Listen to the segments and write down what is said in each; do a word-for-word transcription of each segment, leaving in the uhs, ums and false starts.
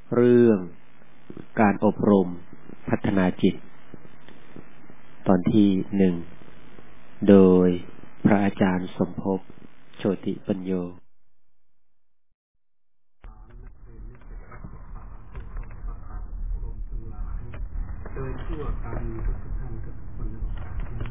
เรื่องการอบรมพัฒนาจิตตอนที่หนึ่งโดยพระอาจารย์สมภพโชติปัญโยโดยทั่วกันทุกท่านทุกคนในโอกาสนี้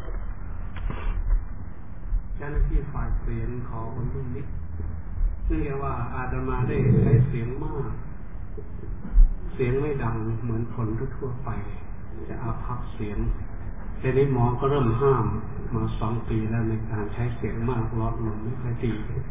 เจ้าหน้าที่ฝ่ายเสียงขอคนรุ่นนิดซึ่งเรียกว่าอาตมาได้ใช้เสียงมากเสียงไม่ดังเหมือนคนทั่วไปจะอาภัพเสียงแต่นี้หมอก็เริ่มห้ามมาสองปีแล้วในการใช้เสียงมากลดลงไม่ค่อยดี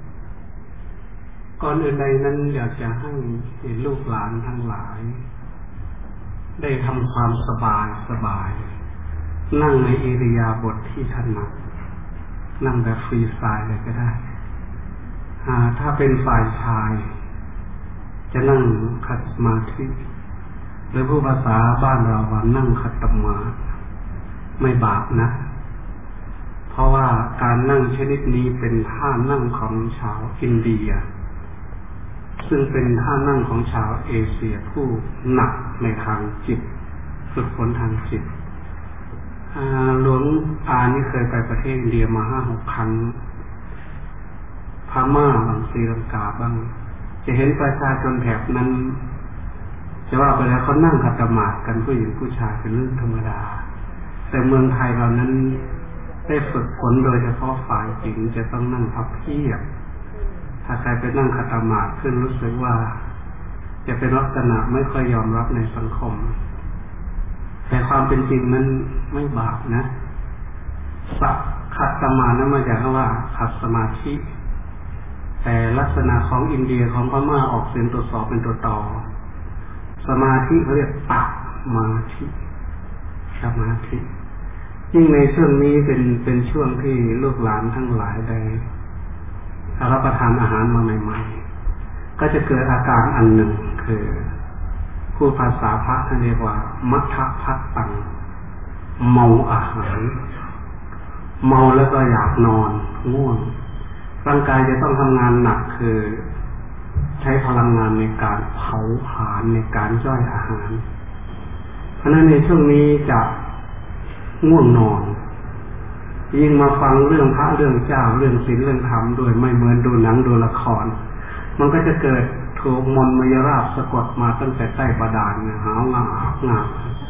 ก่อนอื่นใดนั้นอยากจะให้ลูกหลานทั้งหลายได้ทำความสบายสบายนั่งในอิริยาบถที่ถนัดนั่งแบบฟรีสไตล์เลยก็ได้ถ้าเป็นฝ่ายชายจะนั่งขัดสมาธิหรือผู้ภาษาบ้านเราว่านั่งขัดสมาธิไม่บาปนะเพราะว่าการนั่งชนิดนี้เป็นท่านั่งของชาวอินเดียซึ่งเป็นท่านั่งของชาวเอเชียผู้หนักในทางจิตฝึกฝนทางจิตหลวงอานี่เคยไปประเทศอินเดียมาห้าหกครั้งพม่าบางศรีลังกาบ้างจะเห็นประชาชนแถบนั้นจะว่าไปแล้วเขานั่งขัดสมาธิกันผู้หญิงผู้ชายเป็นเรื่องธรรมดาแต่เมืองไทยเรานั้นได้ฝึกฝนโดยเฉพาะฝ่ายหญิงจะต้องนั่งพับเพียบถ้าใครไปนั่งขัดสมาธิขึ้นรู้สึกว่าจะเป็นลักษณะไม่ค่อยยอมรับในสังคมแต่ความเป็นจริงนั้นไม่บาปนะสักขัดสมาธินั้นมาจากคำว่าขัดสมาธิแต่ลักษณะของอินเดียของพม่าออกเสียงตัวสอบเป็นตัวต่อสมาธิเขาเรียกปักมาธิสมาธิยิ่งในช่วงนี้เป็นเป็นช่วงที่ลูกหลานทั้งหลายได้รับประทานอาหารมาใหม่ๆก็จะเกิดอาการอันหนึ่งคือผู้ภาษาพระท่านเรียกว่ามัทธพัตตังเมาอาหารเมาแล้วก็อยากนอนง่วงร่างกายจะต้องทำงานหนักคือใช้พลังงานในการเผาผลาญในการย่อยอาหารเพราะนั้นในช่วงนี้จะง่วงนอนยิ่งมาฟังเรื่องพระเรื่องเจ้าเรื่องศีลเรื่องธรรมด้วยไม่เหมือนดูหนังดูละครมันก็จะเกิดถูกมนต์มยราบสะกดมาตั้งแต่ใต้บาดาลหาวงาหงา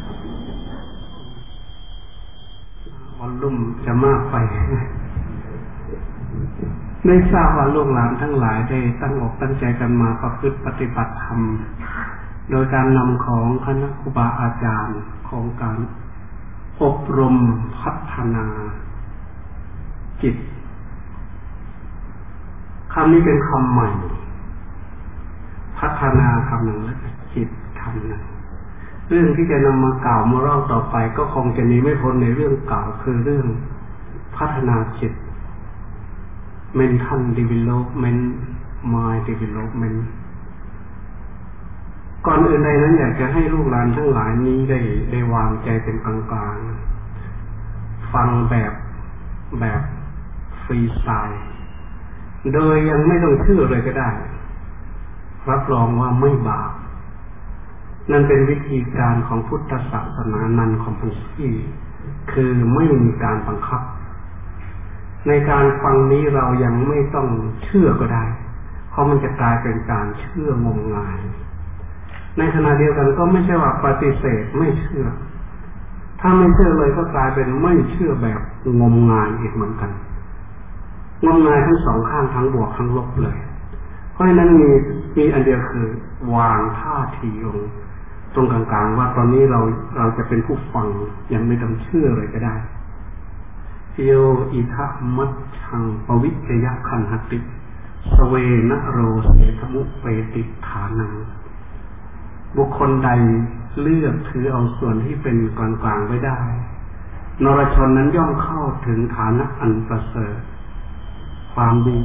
วันลุ่มจะมากไปได้ทราบว่าลูกหลานทั้งหลายได้ตั้งอกตั้งใจกันมาประพฤติปฏิบัติธรรมโดยการนำของคณะครูบาอาจารย์ของการอบรมพัฒนาจิตคำนี้เป็นคำใหม่พัฒนาคำหนึ่งและจิตคำหนึ่งเรื่องที่จะนำมากล่าวมาเล่าต่อไปก็คงจะหนีไม่พ้นในเรื่องกล่าวคือเรื่องพัฒนาจิต mental development mind development ก่อนอื่นใดนั้นอยากจะให้ลูกหลานทั้งหลายนี้ได้ได้วางใจเป็นกลางๆฟังแบบแบบฟรีสไตล์โดยยังไม่ต้องเชื่อเลยก็ได้รับรองว่าไม่บาปนั่นเป็นวิธีการของพุทธศาสนานันคอมพันซี่คือไม่มีการบังคับในการฟังนี้เรายังไม่ต้องเชื่อก็ได้เพราะมันจะกลายเป็นการเชื่องมงายในขณะเดียวกันก็ไม่ใช่ว่าปฏิเสธไม่เชื่อถ้าไม่เชื่อเลยก็กลายเป็นไม่เชื่อแบบงมงายอีกเหมือนกันงมงายทั้งสองข้างทั้งบวกทั้งลบเลยเพราะฉะนั้นมีมีอันเดียวคือวางท่าทีลงตรงกลางๆว่าตอนนี้เราเราจะเป็นผู้ฟังยังไม่ต้องเชื่อเลยก็ได้โยอิทะมัชชังปวิจยคันหติสเวนะโรเสธมุเปติฐานังบุคคลใดเลือกถือเอาส่วนที่เป็นกลางๆไว้ได้นรชนนั้นย่อมเข้าถึงฐานะอันประเสริฐความดี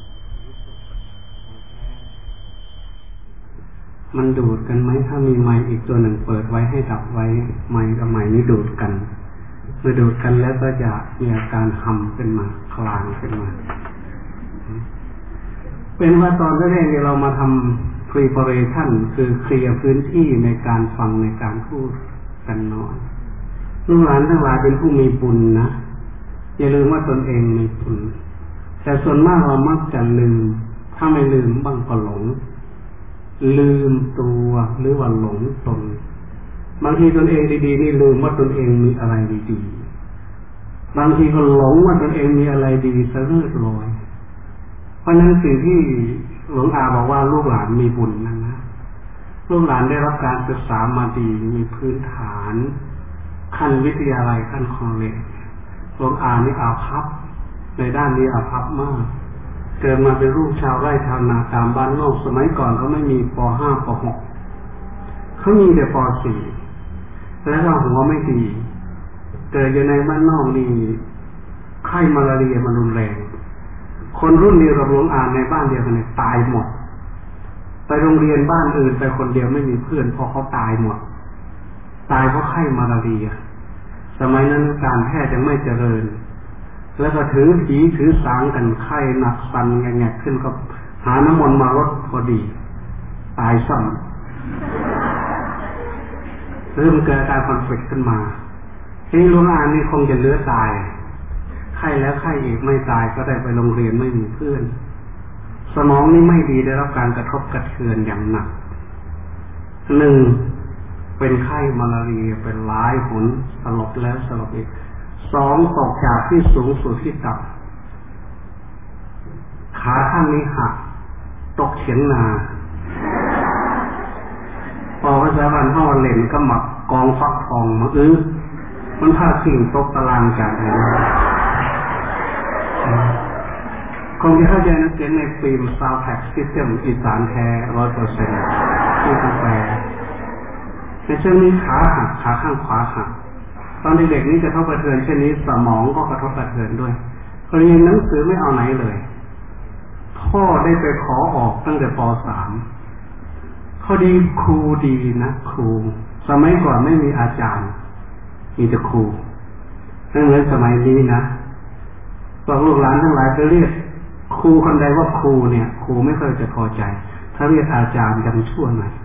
มันดูดกันไหมถ้ามีไมค์อีกตัวหนึ่งเปิดไว้ให้ดับไว้ไมค์กับไมค์นี้ดูดกันเมื่อดูดกันแล้วก็จะมีอาการหำขึ้นมาคลางขึ้นมาเป็นว่าตอนแรกๆเรามาทำ preparation คือเคลียร์พื้นที่ในการฟังในการพูดกันน้อยลูกหลานทั้งหลายเป็นผู้มีบุญนะอย่าลืมว่าตนเองมีบุญแต่ส่วนมากเรามักจะลืมถ้าไม่ลืมบ้างก็หลงลืมตัวหรือว่าหลงตนบางทีตนเองดีๆนี่ลืมว่าตนเองมีอะไรดีๆบางทีก็หลงว่าตนเองมีอะไรดีซะเลิศลอยเพราะนั้นสิ่งที่หลวงอาบอกว่าลูกหลานมีบุญนั่นนะลูกหลานได้รับการศึกษามาดีมีพื้นฐานขั้นวิทยาลัยขั้นคอลเลจหลวงอานี่อาภัพในด้านนี้อาภัพมากเกิดมาเป็นลูกชาวไร่ชาวนาตามบ้านนอกสมัยก่อนเขาไม่มีป ห้า ป หกเขามีแต่ป สี่แล้วก็หัวไม่ดีเกิดอยู่ในบ้านนอกนี่ไข้มาลาเรียมันรุนแรงคนรุ่นเดียวกับหลวงอาในบ้านเดียวกันเนี่ยตายหมดไปโรงเรียนบ้านอื่นไปคนเดียวไม่มีเพื่อนเพราะเขาตายหมดตายเพราะไข้มาลาเรียสมัยนั้นการแพทย์ยังไม่เจริญแล้วก็ถือผีถือสางกันไข้หนักสั่นแงะขึ้นก็หาน้ำมนต์มาลดพอดีตายซ้ำเริ่มเกิดอาการคอนฟลิกต์ขึ้นมาทีนี้หลวงอานี่คงจะเลือตายไข้แล้วไข้อีกไม่ตายก็ได้ไปโรงเรียนไม่มีเพื่อนสมองนี่ไม่ดีได้รับการกระทบกระเทือนอย่างหนักหนึ่งเป็นไข้มาลาเรียเป็นหลายหนสลบแล้วสลบอีกสองตกจากที่สูงสู่ที่ต่ำขาข้างนี้หักตกเฉียงนาพอพระเจ้าวันห่อเล่นก็หมักกองฟักทองมาอื้อมันพาสิ่งตกตารางจากไหนคงจะเข้าใจนักเรียนในฟิล์ม Soundtrack System อีสานแท้ ร้อยเปอร์เซ็นต์ ที่กาแฟในเช่นนี้ขาหักขาข้างขวาหักตอนเด็กๆนี่จะเข้ากระเทือนเช่นนี้สมองก็กระทบกระเทือนด้วยเรียนหนังสือไม่เอาไหนเลยพ่อได้ไปขอออกตั้งแต่ป สาม เขาดีครูดีนะครูสมัยก่อนไม่มีอาจารย์มีแต่ครูนั่นเหมือนสมัยนี้นะพวกลูกหลานทั้งหลายจะเรียกครูคนใดว่าครูเนี่ยครูไม่เคยจะพอใจถ้าเรียกอาจารย์ยังชั่วหน่อย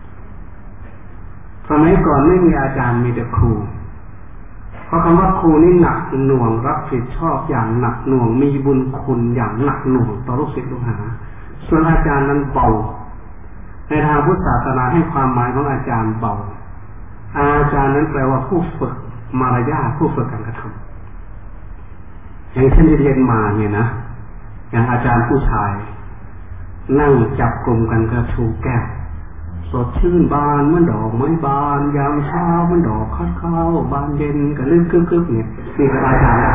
สมัยก่อนไม่มีอาจารย์มีแต่ครูเพราะคำว่าครูนี่หนักหน่วงรับผิดชอบอย่างหนักหน่วงมีบุญคุณอย่างหนักหน่วงต่อลูกศิษย์ลูกหาส่วนอาจารย์นั้นเบาในทางพุทธศาสนาให้ความหมายของอาจารย์เบาอาจารย์นั้นแปลว่าผู้ฝึกมารยาทผู้ฝึกการกระทำอย่างเช่นที่เรียนมาเนี่ยนะอย่างอาจารย์ผู้ชายนั่งจับกลุ่มกันกระชูแก้วสดชื่นบานเหมือนดอกไม้บานยามเช้าเหมือนดอกคัดเข้าบานเย็นก็ลื่นกึ๊กๆเนี่ยนี่ก็อาจารย์ได้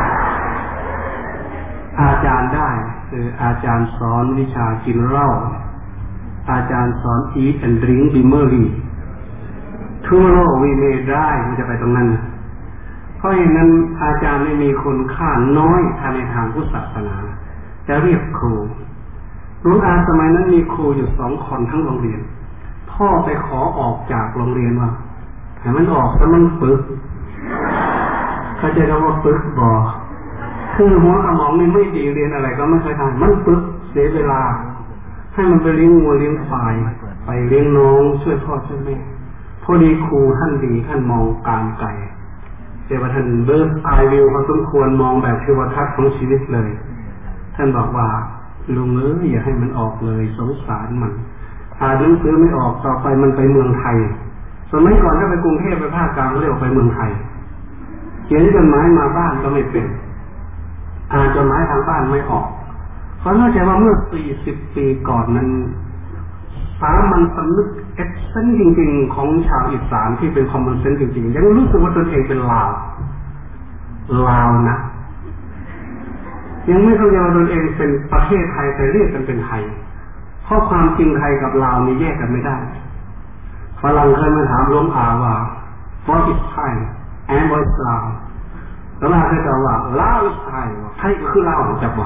อาจารย์ได้คืออาจารย์สอนวิชากินเหล้าอาจารย์สอน eat and drink be merry tomorrow we may die มันจะไปตรงนั้นเพราะอย่างนั้นอาจารย์ไม่มีคุณค่าน้อยทางในทางพุทธศาสนาจะเรียกครูหลวงอาสมัยนั้นมีครูอยู่สองคนทั้งโรงเรียนพ่อไปขอออกจากโรงเรียนว่าให้มันออกแล้วมันปึกเขาจะเรียกว่าปึกบ่คือหัวสมองนี่ไม่ดีเรียนอะไรก็ไม่เคยทำมันปึกเสียเวลาให้มันไปเลี้ยงวัวเลี้ยงควายไปเลี้ยงน้องช่วยพ่อช่วยแม่พอดีครูท่านดีท่านมองการไกลเจ้าท่านเบิร์ดไอวิวพอสมควรมองแบบเทวทัศน์ของชีวิตเลยท่านบอกว่าลุงเอ้ยอย่าให้มันออกเลยสงสารมันอ่านหนังสือไม่ออกต่อไปมันไปเมืองไทยสมัยก่อนถ้าไปกรุงเทพไปภาคกลางเรียกไปเมืองไทยเขียนจดหมายมาบ้านก็ไม่เป็นอ่านจดหมายทางบ้านไม่ออกเพราะเข้าใจว่าเมื่อสี่สิบปีก่อนนั้นสามัญสำนึกเอ็กเซนจริงๆของชาวอีสานที่เป็นคอมมอนเซนส์จริงๆยังรู้สึกว่าตนเองเป็นลาวลาวนะยังไม่เข้าใจว่าตนเองเป็นประเทศไทยแต่เรียกกันเป็นไทยเพราะความจริงไทยกับลาวนี่แยกกันไม่ได้ฝรั่งเคยมาถามหลวงอาว่า what is Thai and what is Lao แล้วอาเคยตอบว่า Lao is Thai ไทยคือลาวจะบอก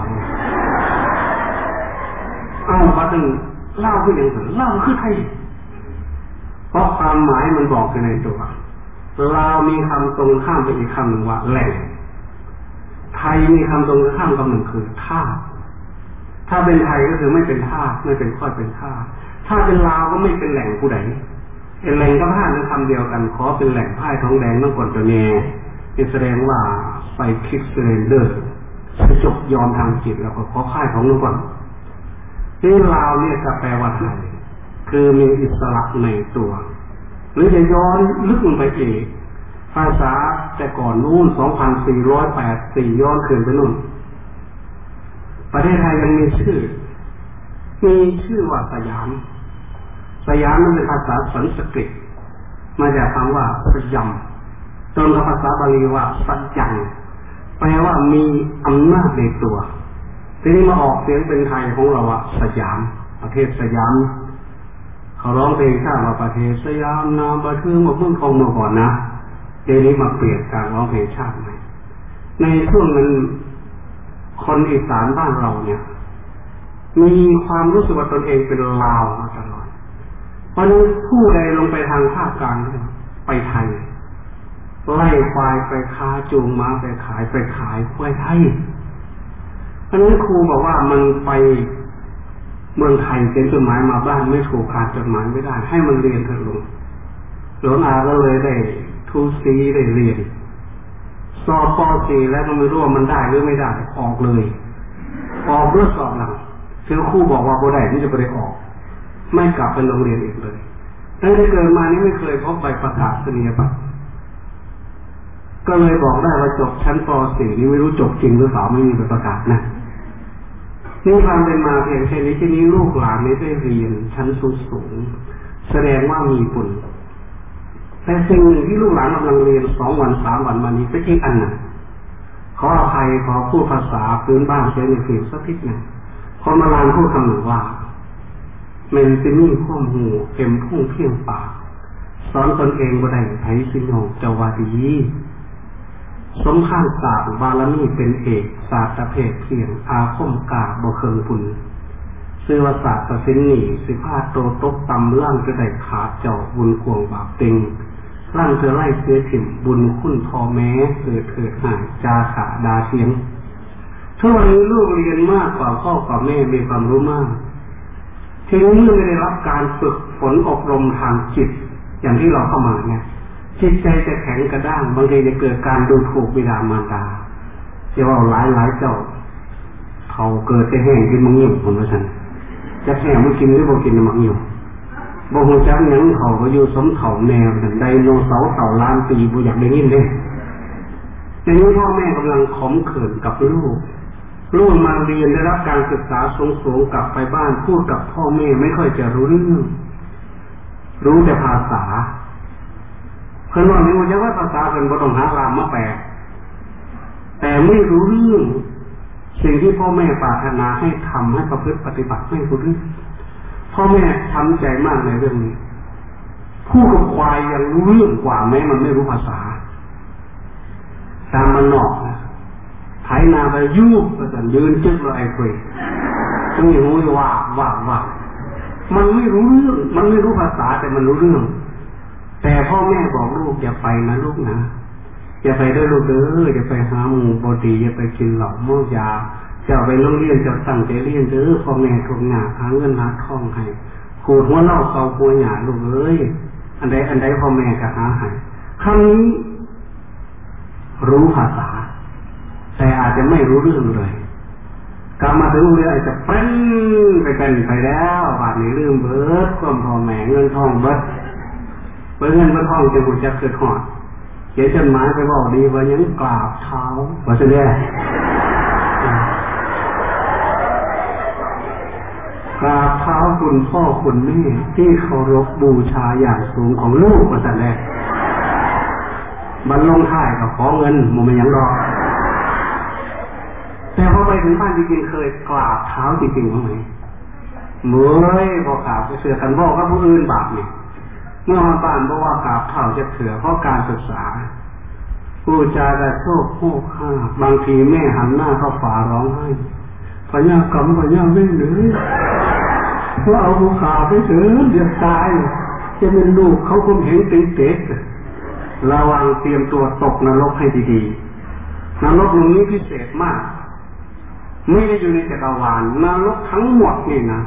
เอ้ามาถึงลาวคืออย่างไรลาวคือไทยเพราะความหมายมันบอกอยู่ในตัวลาวมีคำตรงข้ามไปอีกคำหนึ่งว่าแหล่งไทยมีคำตรงข้ามคำหนึ่งคือท่าถ้าเป็นไทยก็คือไม่เป็นท่าไม่เป็นค่อยเป็นท่าถ้าเป็นลาวก็ไม่เป็นแหล่งผู้ใดเป็นแหล่งก็ผ้านั้นคำเดียวกันขอเป็นแหล่งผ้าทองแดงต้องก่อนจะแง่แสดงว่าไปคลิกเซเรนเดอร์จบยอมทางจิตแล้วก็ขอผ้าของนั้นก่อนที่ลาวเนี่ยจะแปลว่าไทยคือมีอิสระในตัวหรือจะย้อนลึกลงไปอีกภาษาแต่ก่อนนู่น สองพันสี่ร้อยแปดสิบสี่ ย้อนขึ้นไปนู่นประเทศไทยยังมีชื่อมีชื่อว่าสยามสยามนั้นเป็นภาษาสันสกฤตมาจากคำว่าสยามตรงกับภาษาบาลีว่าสัจจังแปลว่ามีอำนาจในตัวทีนี้มาออกเสียงเป็นไทยของเราว่าสยามประเทศสยามเขาร้องเพลงชาติว่าประเทศสยามนามบันทึกมาเพิ่งคงมาก่อนนะเดี๋ยวนี้มาเปลี่ยนการร้องเพลงชาติใหม่ในช่วงนั้นคนอีสานบ้านเราเนี่ยมีความรู้สึกว่าตนเองเป็นลาวมาตลอดเพราะนั้นผู้ใดลงไปทางภาคกลางไปไทยไล่ควายไปค้าจูงม้าไปขายไปขายควายไทยเพราะนั้นครูบอกว่ามันไปเมืองไทยเขียนจดหมายมาบ้านไม่ถูกขาดจดหมายไม่ได้ให้มันเรียนเถอะลุงหลวงอาก็เลยได้ทูซีได้เรียนสอบป สี่แล้วก็ไม่รู้ว่ามันได้หรือไม่ได้ออกเลยออกด้วยสอบหลังคือครูบอกว่าบ่ได้ที่จะไปได้ออกไม่กลับไปโรงเรียนอีกเลยตั้งแต่เกิดมานี่ไม่เคยพบใบประกาศนียบัตรก็เลยบอกได้ว่าจบชั้นป สี่นี่ไม่รู้จบจริงหรือเปล่าไม่มีใบประกาศนะนี่ความเป็นมาเพียงแค่นี้ที่นี้ลูกหลานไม่ได้เรียนชั้นสูงสูงแสดงว่ามีบุญแต่สิ่งหนึ่งที่ลูกหลานกำลังเรียนสองวันสามวันมานี้เป็นอีกอันหนึ่งขออภัยขอพูดภาษาพื้นบ้านใช้ในเสียงสักทีหนึ่งคนมาลานพูดคำหนึ่งว่าเมนซินี่ข้อมหูเข็มพุ่งเพียงปากสอนตนเองบ่ได้ไผสิโนเจ้าวาดีสมข้างศาสตร์บาลมีเป็นเอกศาสตร์เพศเพียงอาคมกาบ่เคิงบุญชื่อว่าศาสตร์สินหนีสิพาโตตกตำล่างจะได้ขาดเจ้าบุญควงบาปเต็งล่างจะไล่เสียถิ่มบุญคุณทอแม้เกิดเกิดหายจาขาดาเทียงทุกวันนี้ลูกเรียนมากกว่าพ่อกว่าแม่มีความรู้มากทีนี้เมื่อไม่ได้รับการฝึกฝนอบรมทางจิตอย่างที่เราเข้ามาเนี่ยจิตใจจะแข็งกระด้างบางทีจะเกิดการดูถูกบิดามารดาจะว่าหลายหลายเจ้าเขาเกิดจะแห้งกินมังยิ่งคนละชั้นจะแห้งไม่กินหรือบ่กินมังยิ่งบ่หูจักยังเขาก็อยู่สมเถ่าแนวแต่ไดโนเสาร์เต่าล้านปีบ่อยากได้ยินเลยในนี้พ่อแม่กำลังขมขื่นกับลูกลูกมาเรียนได้รับการศึกษาสูงๆกลับไปบ้านพูดกับพ่อแม่ไม่ค่อยจะรู้เรื่องรู้แต่ภาษาเพิ่นว่าไม่ว่าจะว่าภาษาเพิ่นบ่ต้องหารามมาแปลแต่ไม่รู้เรื่องสิ่งที่พ่อแม่ปรารถนาให้ทำให้ประพฤติปฏิบัติไม่รู้เรื่องพ่อแม่ทำใจมากในเรื่องนี้ผู้กับควายยังรู้เรื่องกว่าแม้มันไม่รู้ภาษาตามมันนอกนะไถนาไปยุบก็จะยืนจึ๊กเลยไอ้คุยต้องอย่างรู้ว่าว่าว่ามันไม่รู้เรื่องมันไม่รู้ภาษาแต่มันรู้เรื่องแต่พ่อแม่บอกลูกอย่าไปนะลูกนะอย่าไปด้วยลูกเด้ออย่าไปหาหมูบดีอย่าไปกินเหล้าเมายาจะไปโรงเรียนจะตั้งใจเรียนเด้อพ่อแม่ทุกหน้าหาเงินหาทองให้ขูดหัวเล่าเกาหัวหยาลูกเอ้ยอันใดอันใดพ่อแม่ก็หาให้คำนี้รู้ภาษาแต่อาจจะไม่รู้เรื่องเลยกลับมาถึงเรื่องอาจจะเปรี้ยงไปกันไปแล้วบาดนี้ลืมเบิดความพ่อแม่เงินทองเบิดเบิดเงินเบิดทองจะบุญจะเกิดหอดเขียนจดหมายไปบอกดีว่ายังกราบเท้าว่าจะได้กราบเท้าคุณพ่อคุณแม่ที่เคารพบูชาอย่างสูงของลูกว่าจะได้บรรลงท้ายกับขอเงินมันไม่ยังรอแต่พอไปถึงบ้านจริงๆเคยกราบเท้าจริงๆบ้างไหมเมื่อยพอกราบไปเสือกันบอกว่าผู้อื่นบาปเนี่ยเมื่อมาบ้านบอกว่ากราบเท้าจะเถื่อเพราะการศึกษาผู้จาจะโชคโค้ข้าบางทีแม่หันหน้าเข้าฝาร้องไห้พญากรรมพญาไม่เหลือเพราะเอาผู้ขาไปเสือเดือดตายจะเป็นลูกเขาคงเห็นติ๊กเต๊กระวังเตรียมตัวตกนรกให้ดีๆนรกตรงนี้พิเศษมากไม่ได้อยู่ในจักรวาลนรกทั้งหมดนี่นะ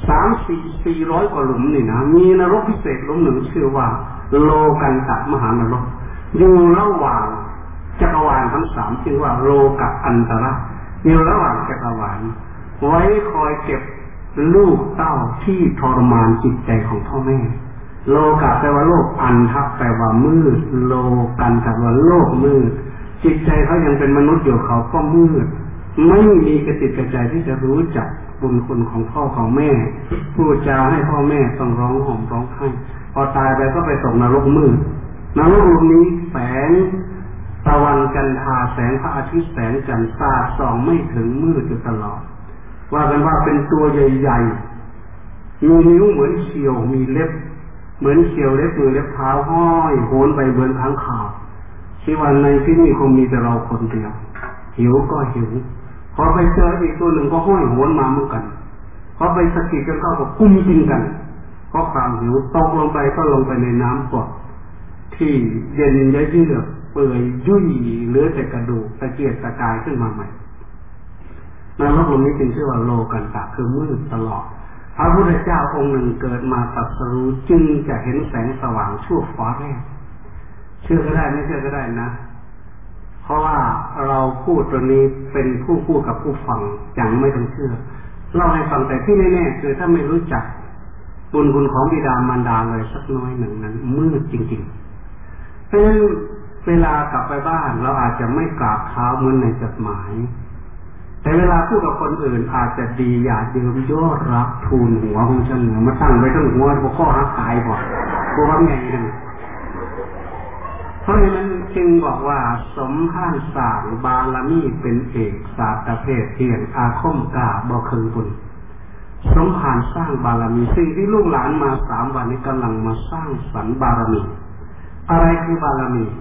สามสี่สี่ร้อยกว่าหลุมนี่นะมีนรกพิเศษหลุมหนึ่งชื่อว่าโลกันตมหานรกอยู่ระหว่างจักรวาลทั้งสามชื่อว่าโลกอันตระอยู่ระหว่างจักรวาลไว้คอยเก็บลูกเต้าที่ทรมานจิตใจของพ่อแม่โลกะแปลว่าโลกอันทับแปลว่ามืดโลกันแปลว่าโลกมืดจิตใจเขายังเป็นมนุษย์อยู่เขาก็มืดไม่มีกระติกกระใจที่จะรู้จักบุญคุณของพ่อของแม่พูดจาให้พ่อแม่ต้องร้องห่มร้องไห้พอตายไปก็ไปตกนรกมืดนรกนี้แสงตะวันจันทราแสงพระอาทิตย์แสงจันทร์สาดส่องไม่ถึงมืดอยู่ตลอดว่ากันว่าเป็นตัวใหญ่ๆมีนิ้วเหมือนเขียวมีเล็บเหมือนเขียวเล็บมือเล็บเท้าห้อยโหนไปเหมือนค้างคาวที่วันในที่นี่คงมีแต่เราคนเดียวหิวก็หิวพอไปเจออีกตัวหนึ่งก็ห้อยโหนมาเหมือนกันพอไปสะกิดกันเข้าก็กุ้มกินกันเพราะความหิวตกลงไปก็ลงไปในน้ำกรดที่เย็นเยือกเปื่อยยุ่ยเหลือแต่กระดูกตะเกียกตะกายขึ้นมาใหม่นรกตรงนี้จึงชื่อว่าโลกันตะคือมืดตลอดพระพุทธเจ้าองค์หนึ่งเกิดมาตรัสรู้จึงจะเห็นแสงสว่างชั่วฟ้าแรกเชื่อก็ได้ไม่เชื่อก็ได้นะเพราะว่าเราพูดตรงนี้เป็นผู้พูดกับผู้ฟังอย่างไม่ต้องเชื่อเล่าให้ฟังแต่ที่แน่ๆคือถ้าไม่รู้จักบุญคุณของบิดามารดาเลยสักน้อยหนึ่งนั้นมืดจริงๆเพราะฉะนั้นเวลากลับไปบ้านเราอาจจะไม่กราบเท้าเหมือนในจดหมายแต่เวลาพูดกับคนอื่นอาจจะดีอย่าเดิมยอดรักทูลหัวของฉันเหนือมาตั้งไว้ทั้งหัวหัวข้อหักตายบ่กลัวว่าไงนั่นเพราะฉะนั้นจึงบอกว่าสมห้านสามบารมีเป็นเอกศาสตรเพศเทียนอาคมกาบ่เคืองบุญสมผ่านสร้างบารมีสิ่งที่ลูกหลานมาสามวันนี้กำลังมาสร้างสรรค์บารมีอะไรคือบารมี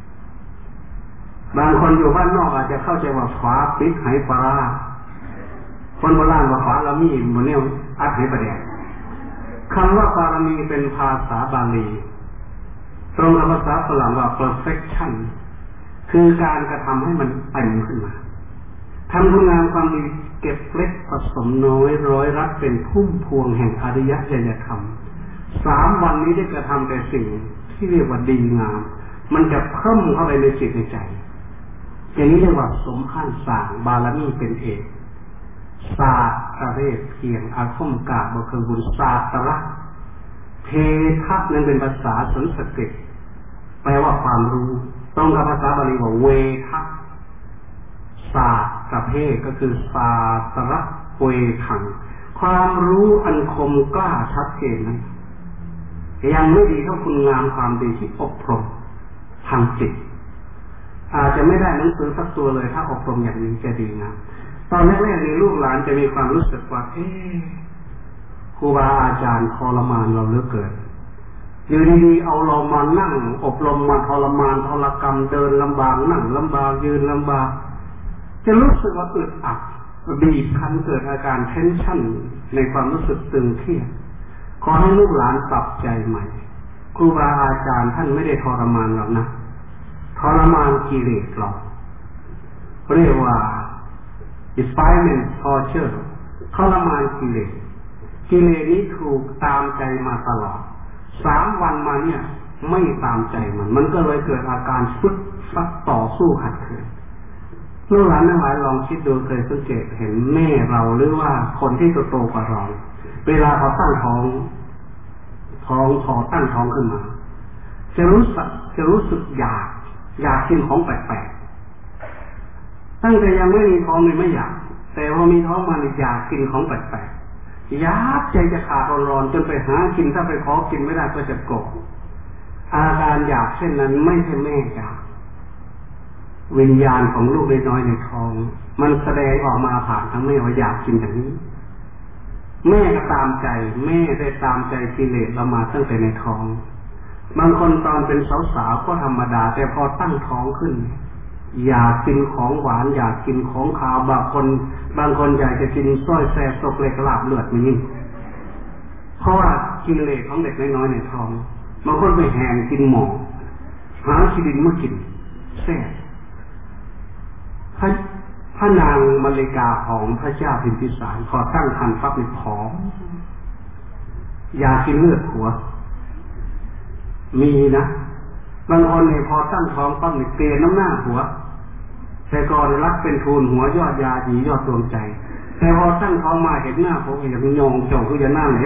บางคนอยู่บ้านนอกอาจจะเข้าใจว่าฟ้าปิดไหปลาคนโบราณว่าฟ้าละมีโมเนลอัดไหประเดี๋ยวคำว่าบารมีเป็นภาษาบาลีตรงกับภาษาฝรั่งว่า perfection คือการกระทำให้มันเต็มขึ้นมาทำคุณงามความดีเก็บเล็กผสมน้อยร้อยรัดเป็นพุ่มพวงแห่งอริยญาณธรรมสามวันนี้ได้กระทำแต่สิ่งที่เรียกว่าดีงามมันจะเพิ่มเข้าไปในจิตในใจอย่างนี้เรียกว่าสมขั้นสร้างบารมีเป็นเอกศาสตร์ประเภทเพียงอาคมกาบบุคคลบุญศาสตระเททัพนั้นเป็นภาษาสันสกฤตแปลว่าความรู้ต้องกับภาษาบาลีว่าเวทัพศาสตร์ประเภทก็คือศาสตระเวขังความรู้อันคมกล้าชัดเจนนั้นยังไม่ดีเท่าคุณงามความดีที่อบรมทางจิตอาจจะไม่ได้หนังสือสักตัวเลยถ้าอบรมอย่างนี้จะดีนะตอนแรกๆในลูกหลานจะมีความรู้สึกว่าเอ๊ะครูบาอาจารย์ทรมานเราเหลือเกินอยู่ดีๆเอาเรามานั่งอบรมมาทรมานทรกรรมเดินลำบากนั่งลำบากยืนลำบากจะรู้สึกว่าอึดอัดบีบคั้นเกิดอาการเทนชั่นในความรู้สึกตึงเครียดขอให้ลูกหลานปรับใจใหม่ครูบาอาจารย์ท่านไม่ได้ทรมานเรานะทรมานกิเลสเราเรียกว่า defilement torture ทรมานกิเลสกิเลสนี้ถูกตามใจมาตลอดสามวันมาเนี่ยไม่ตามใจมันมันก็เลยเกิดอาการฟึดฟัดต่อสู้ขัดขืนลูกหลานทั้งหลายลองคิดดูเคยสังเกตเห็นแม่เราหรือว่าคนที่โตๆกว่าเราเวลาเขาตั้งท้องท้องพอตั้งท้องขึ้นมาจะรู้สึกจะรู้สึกอยากอยากกินของแปลกๆตั้งแต่ยังไม่มีท้องเลยไม่อยากแต่พอมีท้องมาอยากกินของแปลกๆอยากใจจะขาดร้อนจนไปหากินถ้าไปขอกินไม่ได้ก็จะโกรธอาการอยากเช่นนั้นไม่ใช่แม่อยากวิญญาณของลูกน้อยในท้องมันแสดงออกมาผ่านทั้งแม่ว่าอยากกินอย่างนี้แม่ก็ตามใจแม่ได้ตามใจกิเลสเรามาตั้งแต่ในท้องบางคนตอนเป็นสาวๆก็ธรรมดาแต่พอตั้งท้องขึ้นอยากกินของหวานอยากกินของขาวบางคนบางคนอยากจะกินส้อยแซ่ตกเล็กลาบเลือดนี่เพราะว่ากิเลสของเด็กน้อยๆในท้องบางคนไปแหงกินหมอกหาขี้ดินมากินแซ่พระพระนางมาริกาของพระเจ้าพิมพิสารพอตั้งครรภ์ปั๊บนี่ผอมอยากกินเลือดผัวมีนะบางคนเนี่ยพอตั้งท้องปั๊บเนี่ยเกลียดน้ำหน้าผัวแต่ก่อนรักเป็นทูลหัวยอดยาดียอดดวงใจแต่พอตั้งท้องมาเห็นหน้าผัวอย่างยองจงคือจะหน้าไหน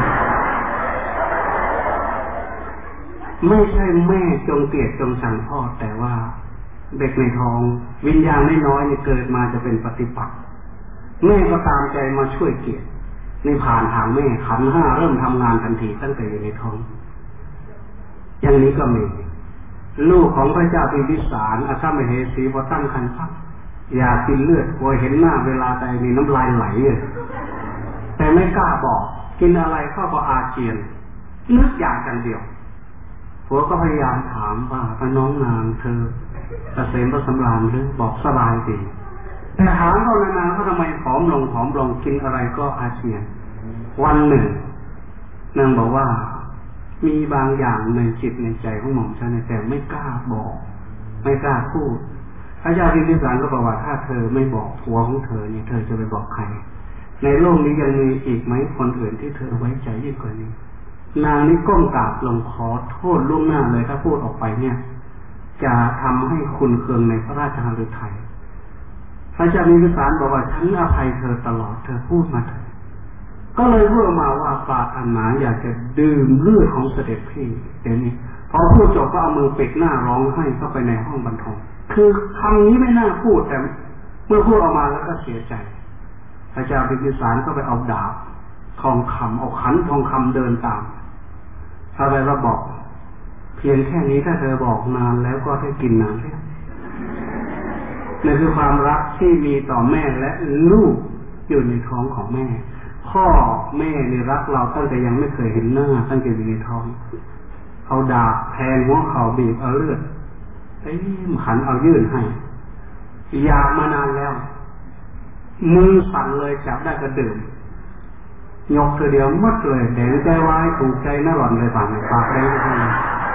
ไม่ใช่แม่จงเกลียดจงชังพ่อแต่ว่าเด็กในท้องวิญญาณน้อยๆเนี่ยเกิดมาจะเป็นปฏิปักษ์แม่ก็ตามใจมาช่วยเกลียดในผ่านทางแม่ขันธ์ห้าเริ่มทำงานทันทีตั้งแต่อยู่ในท้องอย่างนี้ก็มีลูกของพระเจ้าพิมพิสารอาชาเมเหสีพอตั้งครรภ์ปั๊บอยากกินเลือดกลัวเห็นหน้าเวลาใดมีน้ำลายไหลแต่ไม่กล้าบอกกินอะไรเข้าก็อาเจียนนึกอยากกันเดียวผัวก็พยายามถามว่าพระน้องนางเธอเกษมพระสำราญหรือบอกสบายดีแต่ถามเขานานๆเขาทำไมผอมลงผอมลงกินอะไรก็อาเจียนวันหนึ่งนางบอกว่ามีบางอย่างในจิตในใจของหม่อมฉันแต่ไม่กล้าบอกไม่กล้าพูดพระเจ้าพิมพิสารก็บอกว่าถ้าเธอไม่บอกผัวของเธอเนี่ยเธอจะไปบอกใครในโลกนี้ยังมีอีกไหมคนอื่นที่เธอไว้ใจยิ่งกว่านี้นางนี่ก้มกราบลงขอโทษล่วงหน้าเลยถ้าพูดออกไปเนี่ยจะทำให้คุณเคืองในพระราชหฤทัยพระเจ้าพิมพิสารบอกว่าฉันอภัยเธอตลอดเธอพูดมาเถอะก็เลยพูดมาว่าปรารถนาอยากจะดื่มเลือดของเสด็จพี่เดี๋ยวนี้พอพูดจบก็เอามือปิดหน้าร้องไห้เข้าไปในห้องบรรทมคือคำนี้ไม่น่าพูดแต่เมื่อพูดออกมาแล้วก็เสียใจพระเจ้าพิมพิสารก็ไปเอาดาบทองคำเอาขันทองคำเดินตามถ้าไปเราบอกเพียงแค่นี้ถ้าเธอบอกนานแล้วก็ได้กินนานแล้วนั่นคือความรักที่มีต่อแม่และลูกอยู่ในท้องของแม่พ่อแม่นี่รักเราตั้งแต่ยังไม่เคยเห็นหน้าตั้งแต่อยู่ในท้องเอาดาบแทงหัวเข่าบีบเอาเลือดเอ้ยขันเอายื่นให้อยากมานานแล้วมือสั่นเลยจับได้ก็ดื่มยกเดียวมัดเลยแดงใจวายถูกใจน่าหล่อนเลยผ่านในปากได้ทั้งนั้น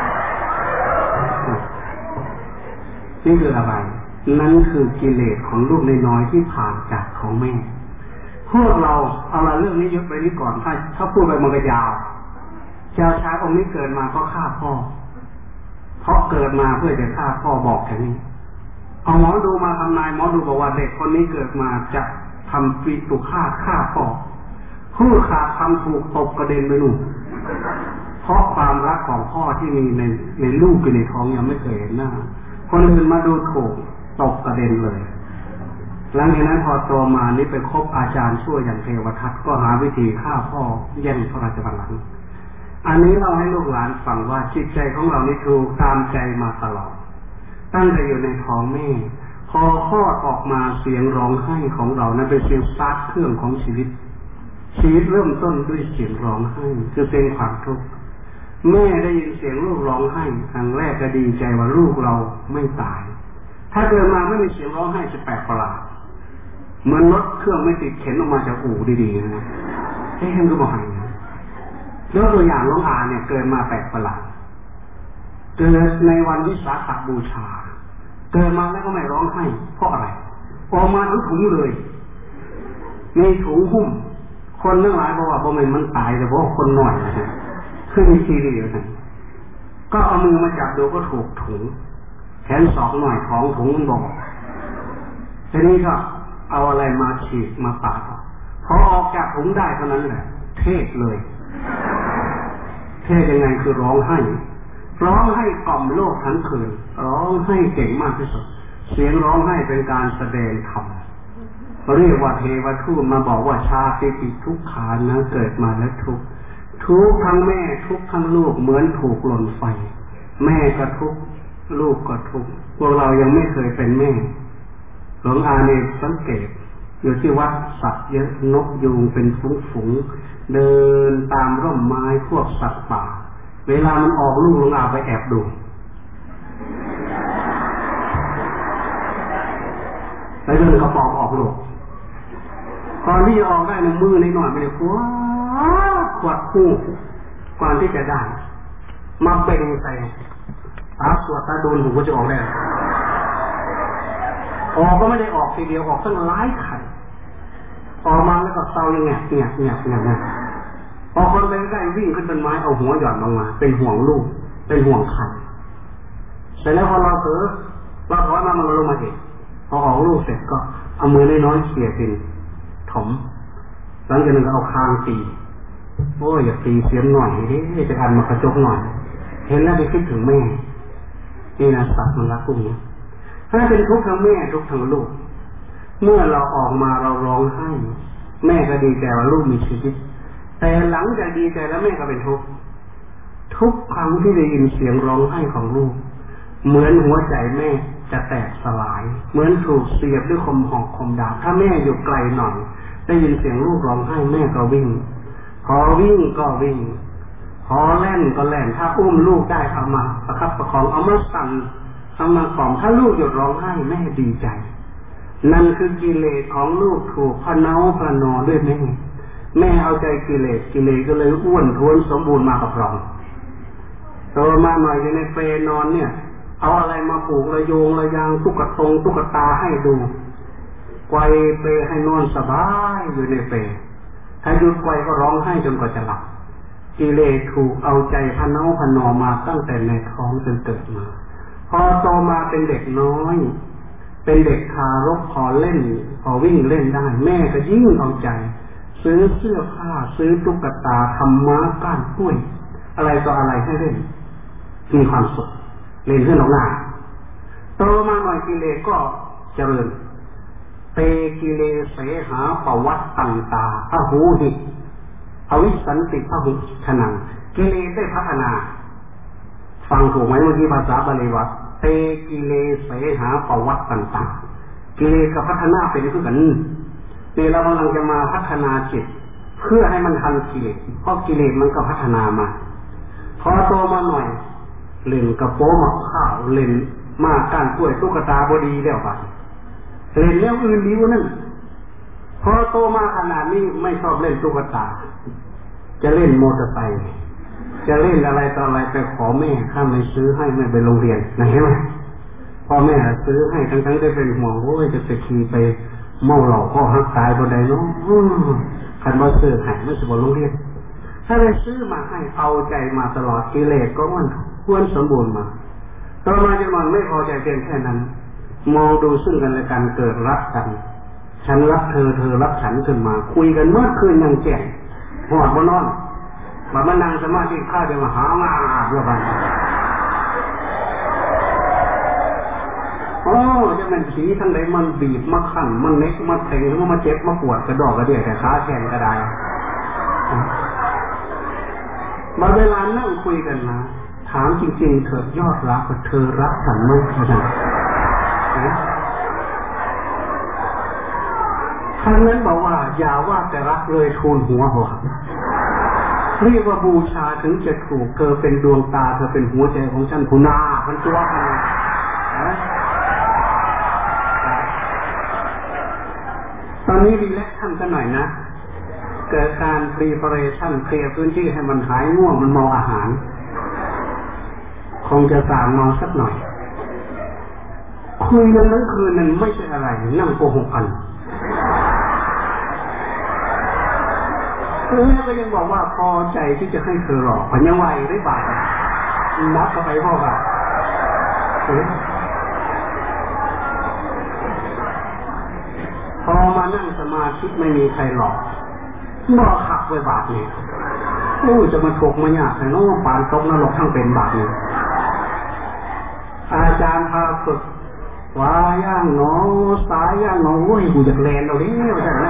นี่คืออะไรนั่นคือกิเลสของลูกน้อยๆที่ผ่านจากของแม่พวกเราเอาละเรื่องนี้ยกไปนี้ก่อนถ้าถ้าพูดไปมันก็ยาวเจ้าชายองค์นี้เกิดมาก็ฆ่าพ่อเพราะเกิดมาเพื่อจะฆ่าพ่อบอกแค่นี้เอาหมอดูมาทำนายหมอดูบอกว่าเด็กคนนี้เกิดมาจะทำปีตุฆ่าฆ่าพ่อผู้ขาดทำถูกตบกระเด็นไปนู่นเพราะความรักของพ่อที่มีในในลูกอยู่ในท้องยังไม่เคยเห็นหน้าคนอื่นมาดูถูกตบกระเด็นเลยหลังจากนั้นพอโตมานี่ไปคบอาจารย์ช่วยอย่างเทวทัตก็หาวิธีฆ่าพ่อแย่งพระราชบัลลังก์อันนี้เราให้ลูกหลานฟังว่าจิตใจของเรานี่ถูกตามใจมาตลอดตั้งแต่อยู่ในท้องแม่พอคลอดออกมาเสียงร้องไห้ของเรานั้นเป็นเสียงสตาร์ทเครื่องของชีวิตชีวิตเริ่มต้นด้วยเสียงร้องไห้คือเป็นความทุกข์แม่ได้ยินเสียงลูกร้องไห้ครั้งแรกก็ดีใจว่าลูกเราไม่ตายถ้าเกิดมาไม่มีเสียงร้องไห้จะแปลกประหลาดเหมือนรถเครื่องไม่ติดเข็นออกมาจากอู่ดีๆนะไอ้เห็นก็บอกให้นะแล้วตัวอย่างน้องอาเนี่ยเกิดมาแปลกประหลาดเกิดในวันวิสาขบูชาเกิดมาแล้วก็ไม่ร้องไห้เพราะอะไรออกมาทั้งถุงเลยมีถุงหุ้มคนทั้งหลายบอกว่าบ่แม่นมันตายแต่ว่าคนหน่อยนะขึ้นทีเดียวกันก็เอามือมาจับดูก็ถูกถุงแขนสองหน่อยของถุงมันบอกทีนี้ก็เอาอะไรมาฉีกมาปาดพอออกจากถุงได้เท่านั้นแหละเทศเลยเทศยังไงคือร้องไห้ร้องไห้กล่อมโลกทั้งคืนร้องไห้เก่งมากที่สุดเสียงร้องไห้เป็นการแสดงธรรมเรียกว่าเทวทูตมาบอกว่าชาติปีทุกขานะเกิดมาแล้วทุกทุกทั้งแม่ทุกทั้งลูกเหมือนถูกหล่นไฟแม่ก็ทุกลูกก็ทุกพวกเรายังไม่เคยเป็นแม่หลวงอาเนี่ยสังเกตอยู่ที่วัดสัตว์เยอะนกยูงเป็นฝูงๆเดินตามร่มไม้พวกสัตว์ป่าเวลามันออกลูกหลวงอาไปแอบดูแล้วเดินกระป๋องออกลูกก่อนที่จะออกได้ในมือในหน่อยไปเลยขวดขวดคู่ก่อนที่จะได้มาเป่งใส่ตาสวดตาโดนหูก็จะออกได้ออกก็ไม่ได้ออกทีเดียวออกตั้งหลายไข่ออกมาแล้วก็เศร้าอย่างเงี้ยเงี้ยเงี้ยเงี้ยเงี้ยพอคนไปใกล้วิ่งขึ้นต้นไม้เอาหัวหย่อนลงมาเป็นห่วงลูกเป็นห่วงไข่เสร็จแล้วพอเราเผลอเราถอยมามันก็ลงมาเองพอออกลูกเสร็จก็เอามือน้อยๆเขี่ยสินถมหลังจากนั้นก็เอาคางตีโอ้ยอย่าตีเสียงหน่อยดิจะทันมากระจกหน่อยเห็นแล้วไปคิดถึงแม่นี่นะสัตว์มันรักพวกนี้ถ้าเป็นทุกข์ทั้งแม่ทุกข์ทั้งลูกเมื่อเราออกมาเราร้องไห้แม่ก็ดีใจว่าลูกมีชีวิตแต่หลังจากดีใจแล้วแม่ก็เป็นทุกข์ทุกครั้งที่ได้ยินเสียงร้องไห้ของลูกเหมือนหัวใจแม่จะแตกสลายเหมือนถูกเสียบด้วยคมหอกคมดาบถ้าแม่อยู่ไกลหน่อยได้ยินเสียงลูกร้องไห้แม่ก็วิ่งพอวิ่งก็วิ่งพอแล่นก็แล่นถ้าอุ้มลูกได้เอามาประคับประคองเอามาสั่นเอามากล่อมถ้าลูกหยุดร้องไห้แม่ดีใจนั่นคือกิเลสของลูกถูกพะเนาพะนอด้วยแม่แม่เอาใจกิเลสกิเลสก็เลยอ้วนท้วนสมบูรณ์มากับเราโตมาหน่อยอยู่ในเปรนอนเนี่ยเอาอะไรมาผูกระโยงระยางตุ๊กตงตุ๊กตาให้ดูไกวเปรให้นอนสบายอยู่ในเปรถ้าหยุดไกวก็ร้องไห้จนกว่าจะหลับกิเลสถูกเอาใจพะเนาพะนอมาตั้งแต่ในท้องจนเกิดมาพอโตมาเป็นเด็กน้อยเป็นเด็กทารกพอเล่นพอวิ่งเล่นได้แม่ก็ยิ่งเอาใจซื้อเสื้อผ้าซื้อตุ๊กตาทำม้าก้านกล้วยอะไรต่ออะไรให้เล่นมีความสุขเล่นเพื่อนหลงหน้าโตมาหน่อยกิเลสก็เจริญเตกิเลเสหาปวัตตันตาพหูหิอวิสันติพหุชนังกิเลสได้พัฒนาฟังถูกไหมเมื่อกี้ภาษาบาลีว่าเตกิเลเสหาปวัตตันตากิเลสกับพัฒนาเป็นเพื่อนกันนี่เรากำลังจะมาพัฒนาจิตเพื่อให้มันทันกิเลสเพราะกิเลสมันก็พัฒนามาพอโตมาหน่อยเล่นกระโปรงหมอกข้าวเล่นมาก้านกล้วยตุ๊กตาบดีแล้วป่ะเล่นแล้วอื่นดีกว่านั้นพอโตมาขนาดนี้ไม่ชอบเล่นตุ๊กตาจะเล่นมอเตอร์ไซค์จะเล่นอะไรต่ออะไรไปขอแม่ข้าไม่ซื้อให้ไม่ไปโรงเรียนนะเห็นไหมพ่อแม่ซื้อให้ทั้งๆได้เป็นห่วงโอ้ยจะไปขี่ไปเมาเหล้าข้อหักตายบนใดเนาะคันว่าซื้อให้ไม่สมบูรณ์โรงเรียนถ้าได้ซื้อมาให้เอาใจมาตลอดกิเลสก็มันควรสมบูรณ์มาต่อมาจะมันไม่พอใจเพียงแค่นั้นมองดูซึ่งกันและกันเกิดรักกันฉันรักเธอเธอรักฉันขึ้นมาคุยกันเมื่อคืนยังแจ่มหอดบนนอนมามานั่งสมาธิข้าจะมาหางาเพื่อบ้านโอ้จะเป็นผีทั้งไหนมันบีบมาขั่นมันเล็กมาแทงมันมาเจ็บมาปวดกระดอกกระเดี่ยแต่ขาแขนกระไดมาเวลานั่งคุยกันนะถามจริงๆเธอยอดรักกับเธอรักฉันไหมนะท่านนั้นบอกว่าอย่าว่าแต่รักเลยทูลหัวหัวเรียกว่าบูชาถึงจะถูกเธอเป็นดวงตาเธอเป็นหัวใจของฉันคุณาเป็นตัวกันนะตอนนี้รีแลกซ์ท่านกันหน่อยนะเกิดการพรีพาเรชั่นเคลียร์พื้นที่ให้มันหายง่วงมันเมาอาหารคงจะสั่งนอนสักหน่อยคุยกันทั้งคืนนั้นไม่ใช่อะไรนั่งโกหกกันเออก็ยังบอกว่าพอใจที่จะให้เธอหลอกมันยังไหวได้บาทนับเข้าไปพ่อค่ะพอมานั่งสมาธิไม่มีใครหลอกบอกขับไว้บาทนี่โอ้จะมาถกมายากแต่น้องปานตกนรกทั้งเป็นบาทนี่อาจารย์พาฝึกว่าย่างหนอสายย่างหนอโอ้ยกูจะแลนเอาดิใช่ไหม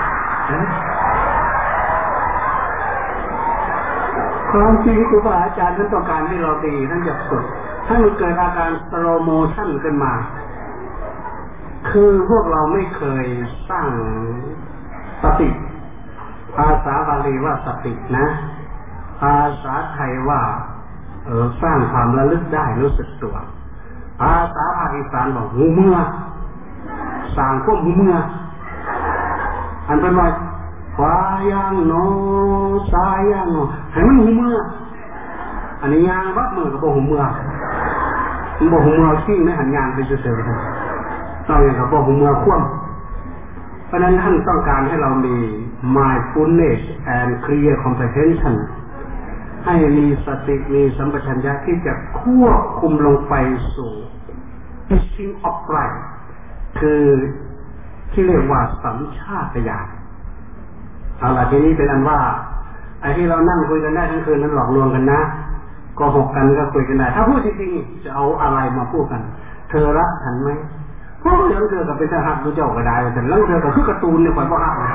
ความจริงครูบาอาจารย์ท่านต้องการให้เราดีท่านอยากฝึกถ้ามันเกิดอาการสโลโมชั่นขึ้นมาคือพวกเราไม่เคยสร้างสติภาษาบาลีว่าสตินะภาษาไทยว่าเออสร้างความระลึกได้รู้สึกตัวภาษาภาคอีสานบอกหูเมื่อสร้างควบหูเมื่ออันเป็นว่าขวาย่างโนซ้ายย่างโนให้มันหูเมื่ออันนี้ย่างวัดมือกับหูเมื่อมันบอกหูเมื่อขี้ไม่หันยางไปเฉยๆต้องอย่างกับบอกหูเมื่อคว่ำเพราะนั้นท่านต้องการให้เรามี mindfulness and clear comprehension ให้มีสติมีสัมปชัญญะที่จะควบคุมลงไปสู่ instinct of life คือที่เรียกว่าสัญชาตญาณเอาล่ะทีนี้เป็นอันว่าไอ้ที่เรานั่งคุยกันได้ทั้งคืนนั้นหลอกลวงกันนะโกหกกันก็คุยกันได้ถ้าพูดจริงๆจะเอาอะไรมาพูดกันเธอรักฉันไหมพวกเรื่องเธอกับเป็นทหารรู้เจ้าก็ได้แต่เรื่องเธอกับคือการ์ตูนเนี่ยคอยบอกเอา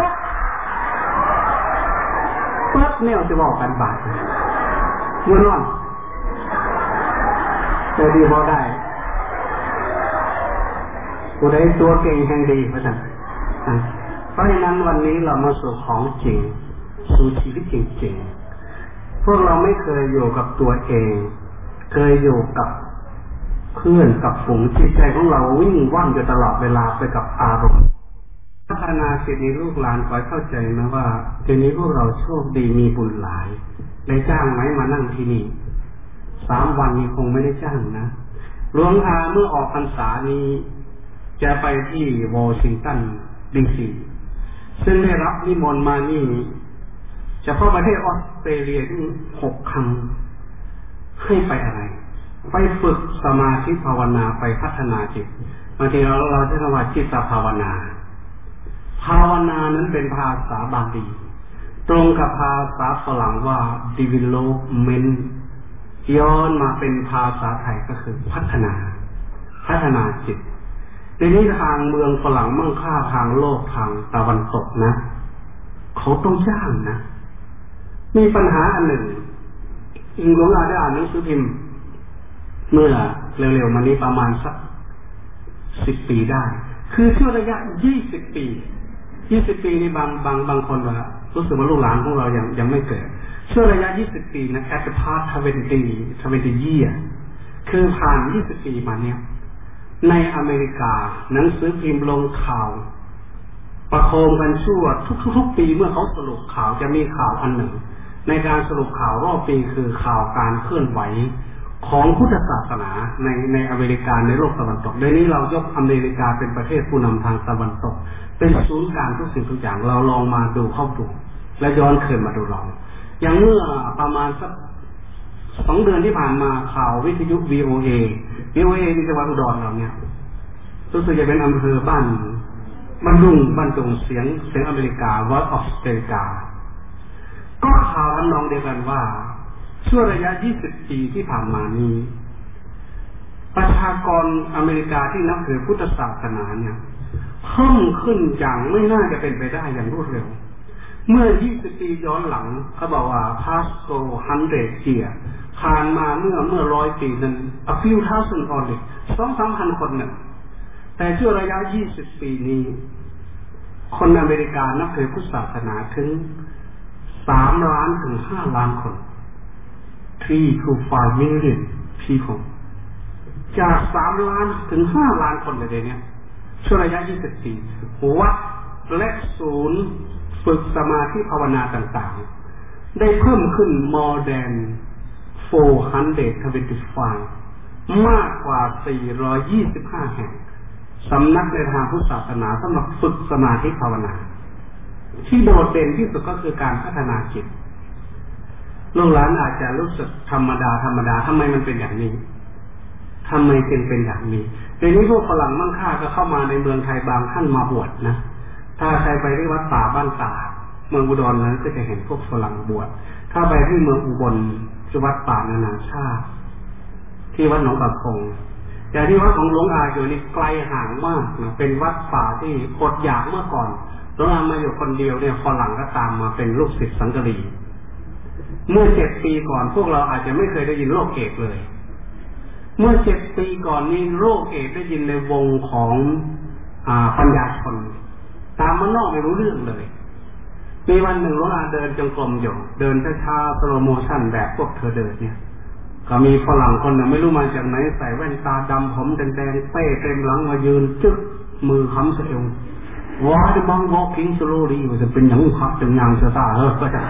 ปั๊บเนี่ยจะบอกกันบาดเมื่อนอนแต่ดีพอได้ผู้ใดตัวเก่งแห่งดีเพราะฉะนั้นเพราะฉะนั้นวันนี้เรามาสู่ของจริงสู่ชีวิตจริงๆพวกเราไม่เคยอยู่กับตัวเองเคยอยู่กับเพื่อนกับฝูงจิตใจของเราวิ่งว่อนอยู่ตลอดเวลาไปกับอารมณ์พัฒนาสิ่งนี้ลูกหลานขอเข้าใจนะว่าทีนี้พวกเราโชคดีมีบุญหลายได้จ้างไหมมานั่งที่นี่สามวันนี้คงไม่ได้จ้างนะหลวงอาเมื่อออกพรรษานี้จะไปที่วอชิงตันดีซีซึ่งได้รับนิมนต์มานี่เฉพาะประเทศออสเตรเลียที่หกครั้งให้ไปอะไรไปฝึกสมาธิภาวนาไปพัฒนาจิตบางทีเราเราใช้คำว่าจิตภาวนาภาวนานั้นเป็นภาษาบาลีตรงกับภาษาฝรั่งว่า development ย้อนมาเป็นภาษาไทยก็คือพัฒนาพัฒนาจิตในนี้ทางเมืองฝรั่งมั่งค่าทางโลกทางตะวันตกนะเขาต้องจ้างนะมีปัญหาอันหนึ่งอิงหลวงอาได้อ่านหนังสือพิมพ์เมื่อเร็วๆมานี้ประมาณสักสิบปีได้คือช่วงระยะยี่สิบปียี่สิบปีนี่บางบางบางคนว่ารู้สึกว่าลูกหลานของเรายังยังไม่เกิดช่วงระยะยี่สิบปีนะ at the past twenty twenty year คือผ่านยี่สิบปีมาเนี่ยในอเมริกาหนังสือพิมพ์ลงข่าวประโคมกันชั่วทุกๆปีเมื่อเขาสรุปข่าวจะมีข่าวอันหนึ่งในการสรุปข่าวรอบปีคือข่าวการเคลื่อนไหวของพุทธศาสนาในในอเมริกาในโลกตะวันตกเดี๋ยวนี้เรายกอเมริกาเป็นประเทศผู้นำทางตะวันตกเป็นศูนย์กลางทุกสิ่งทุกอย่างเราลองมาดูเข้าดูและย้อนคืนมาดูเราอย่างเมื่อประมาณสักสองเดือนที่ผ่านมาข่าววิทยุ วี โอ เอ วี โอ เอ ที่จังหวัดอุดรเราเนี่ยรู้สึกจะเป็นอำเภอบ้านบ้านดุงบ้านจงเสียงเสียงอเมริกา Voice of America ก็ข่าวทำนองเดียวกันว่าช่วงระยะยี่สิบปีที่ผ่านมานี้ประชากรอเมริกาที่นับถือพุทธศาสนาเนี่ยเพิ่มขึ้นอย่างไม่น่าจะเป็นไปได้อย่างรวดเร็วเมื่อยี่สิบปีย้อนหลังเขาบอกว่า past so hundred year ผ่านมาเมื่อเมื่อร้อยปีนั้น a few thousand only สองสามพันคนเนี่ยแต่ช่วงระยะยี่สิบปีนี้คนอเมริกานับถือพุทธศาสนาถึงสามล้านถึงห้าล้านคน three to five million people จากสามล้านถึงห้าล้านคนเลยเนี่ยช่วงระยะยี่สิบปีวัดและศูนย์ฝึกสมาธิภาวนาต่างๆได้เพิ่มขึ้น more than four hundred twenty-five มากกว่าสี่ร้อยยี่สิบห้าแห่งสำนักในทางพุทธศาสนาสำหรับฝึกสมาธิภาวนาที่โดดเด่นที่สุดก็คือการพัฒนาจิตลูกหลานอาจจะรู้สึกธรรมดาธรรมดาทำไมมันเป็นอย่างนี้ทำไมเป็นเป็นอย่างนี้ในนี้พวกฝรั่งมั่งค่าก็เข้ามาในเมืองไทยบางท่านมาบวชนะถ้าใครไปที่วัดป่าบ้านตาเมืองอุดรนั้นก็จะเห็นพวกฝรั่งบวชถ้าไปที่เมืองอุบลที่วัดป่านานาชาติที่วัดหนองปะพงแต่ที่วัดของหลวงอาอยู่นี่ไกลห่างมากนะเป็นวัดป่าที่อดอยากเมื่อก่อนหลวงอามาอยู่คนเดียวเนี่ยฝรั่งก็ตามมาเป็นลูกศิษย์สังกะรีเมื่อเจ็ดปีก่อนพวกเราอาจจะไม่เคยได้ยินโรคเอดส์เลยเมื่อเจ็ดปีก่อนนี้โรคเอดส์ได้ยินในวงของอ่าปัญญาชนตามมันนอกไม่รู้เรื่องเลยมีวันหนึ่งหลวงอาเดินจงกรมอยู่เดินช้าๆสโลโมชั่นแบบพวกเธอเดินเนี่ยก็มีฝรั่งคนหนึ่งไม่รู้มาจากไหนใส่แว่นตาดำผมแดงๆเป้เต็มหลังมายืนจึ๊กมือค้ำสะเอวว่าจะบัง walking slowly ว่าจะเป็นอย่างพักจังยังสตาร์เฮ้ยก็จะ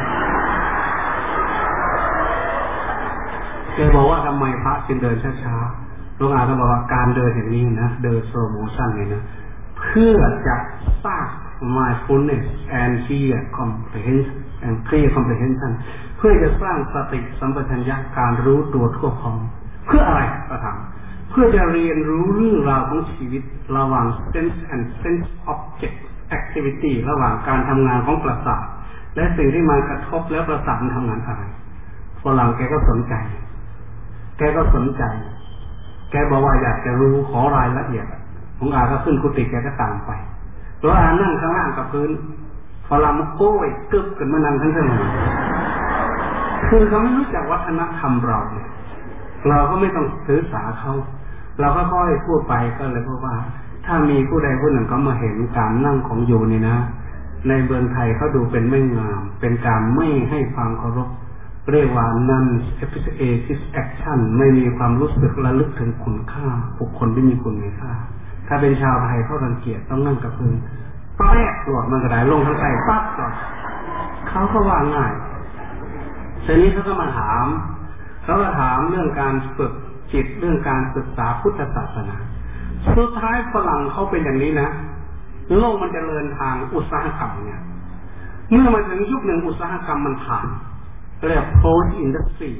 แกบอกว่าทำไมพระจึงเดินช้าๆหลวงอาก็บอกว่าการเดินอย่างนี้นะเดิน slow motion เนี่ยนะเพื่อจะสร้าง mindfulness and clear comprehension and clear comprehension เพื่อจะสร้างสติสัมปชัญญะการรู้ตัวทั่วพร้อมเพื่ออะไรประธานเพื่อจะเรียนรู้เรื่องราวของชีวิตระหว่าง sense and sense object activity ระหว่างการทำงานของประสาทและสิ่งที่มากระทบแล้วประสาทมันทำงานอะไรฝรั่งแกก็สนใจแกก็สนใจแกบอกว่าอยากจะรู้ขอรายละเอียดของอาก็ขึ้นกุฏิแกก็ตามไปแล้วอานั่งข้างล่างกับพื้นฝรั่งมันโก้ยกึบกันมานั่งทั้งทั้งเลยคือเขาไม่รู้จักวัฒนธรรมเราเนี่ยเราก็ไม่ต้องถือสาเขาเราก็ค่อยพูดไปก็เลยพูดว่าถ้ามีผู้ใดผู้หนึ่งเขามาเห็นการนั่งของโยนี่นะในเมืองไทยเขาดูเป็นไม่งามเป็นการไม่ให้ความเคารพเรียกว่า non appreciative action ไม่มีความรู้สึกระลึกถึงคุณค่าบุคคลที่มีคุณมีค่าถ้าเป็นชาวไทยเขารังเกียจต้องนั่งกับพื้นแป๊กหลอดมันกระไดลงทั้งใจปั๊บก่อนเขาก็ว่าง่ายทีนี้เขาก็มาถามเขาก็ถามเรื่องการฝึกจิตเรื่องการศึกษาพุทธศาสนาสุดท้ายฝรั่งเขาเป็นอย่างนี้นะโลกมันจะเจริญทางอุตสาหกรรมเนี่ยเมื่อมาถึงยุคหนึ่งอุตสาหกรรมมันผ่านเรียก post industry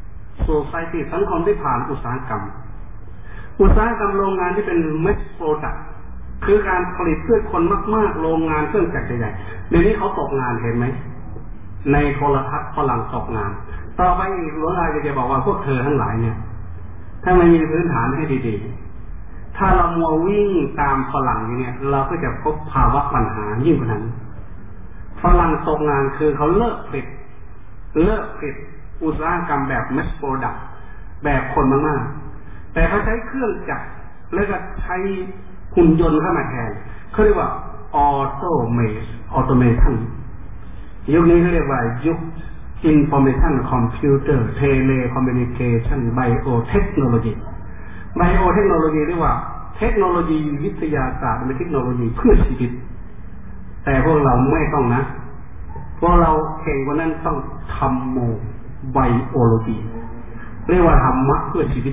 society สังคมที่ผ่านอุตสาหกรรมอุตสาหกรรมโรงงานที่เป็น mass product คือการผลิตเพื่อคนมากๆโรงงานเครื่องจักรใหญ่ๆเดี๋ยวนี้เขาตกงานเห็นไหมในโทรทัศน์ฝรั่งตกงานต่อไปอีกหลวงอาจะบอกว่าพวกเธอทั้งหลายเนี่ยถ้าไม่มีพื้นฐานให้ดีๆถ้าเรามัววิ่งตามฝรั่งอย่างนี้เราก็จะพบภาวะปัญหายิ่งกว่านั้นฝรั่งตกงานคือเขาเลิกผลิตเลิกผลิตอุตสาหกรรมแบบ mass product แบบคนมากๆแต่เขาใช้เครื่องจักรแล้วก็ใช้หุ่นยนต์เข้ามาแทนเขาเรียกว่า automation automation ยุคนี้เขาเรียกว่ายุค information computer telecommunication biotechnology biotechnology เรียกว่าเทคโนโลยีวิทยาศาสตร์เป็นเทคโนโลยีเพื่อชีวิตแต่พวกเราไม่ต้องนะพวกเราเก่งกว่านั้นต้องธรรมโมไบโอโลจีเรียกว่าธรรมะเพื่อชีวิต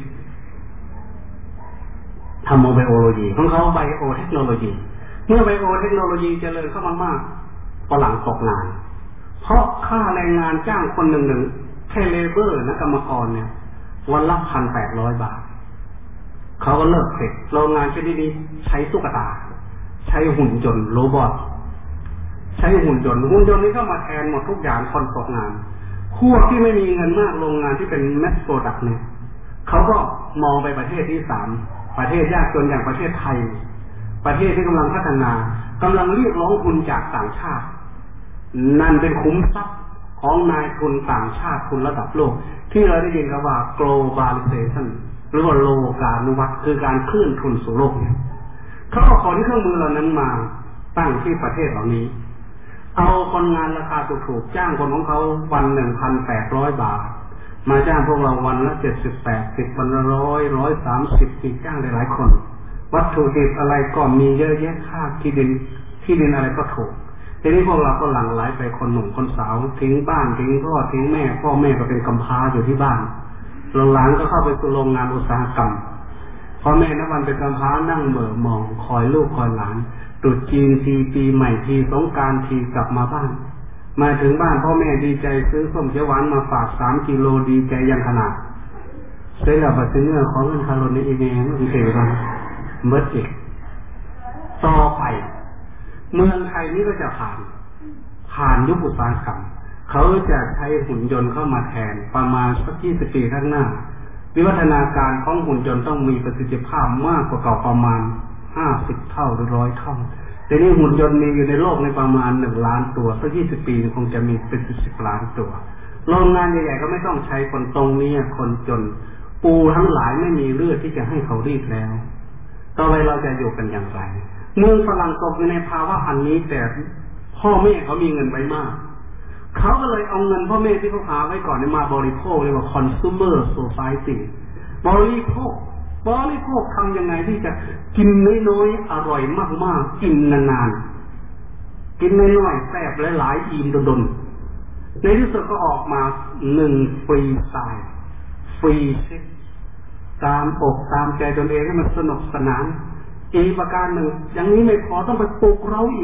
ธรรมโมไบโอโลจีของเขาไบโอเทคโนโลยีเมื่อไบโอเทคโนโลยีเจริญเข้ามากๆฝรั่งตกงานเพราะค่าแรงงานจ้างคนหนึ่งหนึ่งแค่เลเบอร์นะกรรมกรเนี่ยวันละพันแปดร้อยบาทเขาก็เลิกผลิตโรงงานชนิดนี้ใช้ตุ๊กตาใช้หุ่นยนต์โรบอทใช้หุ่นยนต์หุ่นยนต์นี้เข้ามาแทนหมดทุกอย่างคนตกงานพวกที่ไม่มีเงินมากโรงงานที่เป็นแมสโปรดักต์เนี่ยเขาก็มองไปประเทศที่สามประเทศยากจนอย่างประเทศไทยประเทศที่กำลังพัฒนากำลังเรียกร้องทุนจากต่างชาตินั่นเป็นคุ้มทรัพย์ของนายทุนต่างชาติทุนระดับโลกที่เราได้ยินกันว่า globalization หรือว่าโลกานุวัตคือการเคลื่อนทุนสู่โลกเนี่ยเขาเอาของเครื่องมือเหล่านั้นมาตั้งที่ประเทศเหล่านี้เอาคนงานราคาถูกๆจ้างคนของเขาวันหนึ่งพันแปดร้อยบาทมาจ้างพวกเราวันละเจ็ดสิบแปดสิบวันละร้อยร้อยสามสิบปีจ้างหลายๆคนวัตถุดิบอะไรก็มีเยอะแยะค่าที่ดินที่ดินอะไรก็ถูกทีนี้พวกเราก็หลั่งไหลไปคนหนุ่มคนสาวทิ้งบ้านทิ้งพ่อทิ้งแม่พ่อแม่ก็เป็นกำพร้าอยู่ที่บ้านหลังๆก็เข้าไปสู่โรงงานอุตสาหกรรมพ่อแม่นับวันเป็นกำพร้านั่งเหม่อมองคอยลูกคอยหลานตรุษจีนทีปีใหม่ทีสงกรานต์ทีกลับมาบ้านมาถึงบ้านพ่อแม่ดีใจซื้อส้มเขียวหวานมาฝากสามกิโลดีใจยังขนาดเสร็จแล้วมาซื้อเนื้อของเงินคาร์โลนี่เองมันเสียกันเมื่อจิกต่อไปเมืองไทยนี่ก็จะผ่านผ่านยุคอุตสาหกรรมเขาจะใช้หุ่นยนต์เข้ามาแทนประมาณสักยี่สิบปีข้างหน้าวิวัฒนาการของหุ่นยนต์ต้องมีประสิทธิภาพมากกว่าเก่าประมาณห้าสิบเท่าหรือร้อยเท่าแต่นี่หุ่นยนต์มีอยู่ในโลกในประมาณหนึ่งล้านตัวสักยี่สิบปีคงจะมีเป็นสิบล้านตัวโรงงานใหญ่ๆก็ไม่ต้องใช้คนตรงนี้คนจนปูทั้งหลายไม่มีเลือดที่จะให้เขารีดแล้วต่อไปเราจะอยู่กันอย่างไรเมืองฝรั่งตกอยู่ในภาวะอันนี้แต่พ่อแม่เขามีเงินไว้มากเขาก็เลยเอาเงินพ่อแม่ที่เขาหาไว้ก่อนมาบริโภคเรียกว่า consumer society บริโภคบริโภคทำยังไงที่จะกินน้อยๆอร่อยมากๆกินนานๆกินน้อยๆแซ่บหลายๆอิ่มดนๆในที่สุดก็ออกมาหนึ่งฟรีสไตล์ฟรีเซ็กตามอกตามใจตนเองให้มันสนุกสนานอีกประการหนึ่งอย่างนี้ไม่พอต้องไปปลุกเราอีก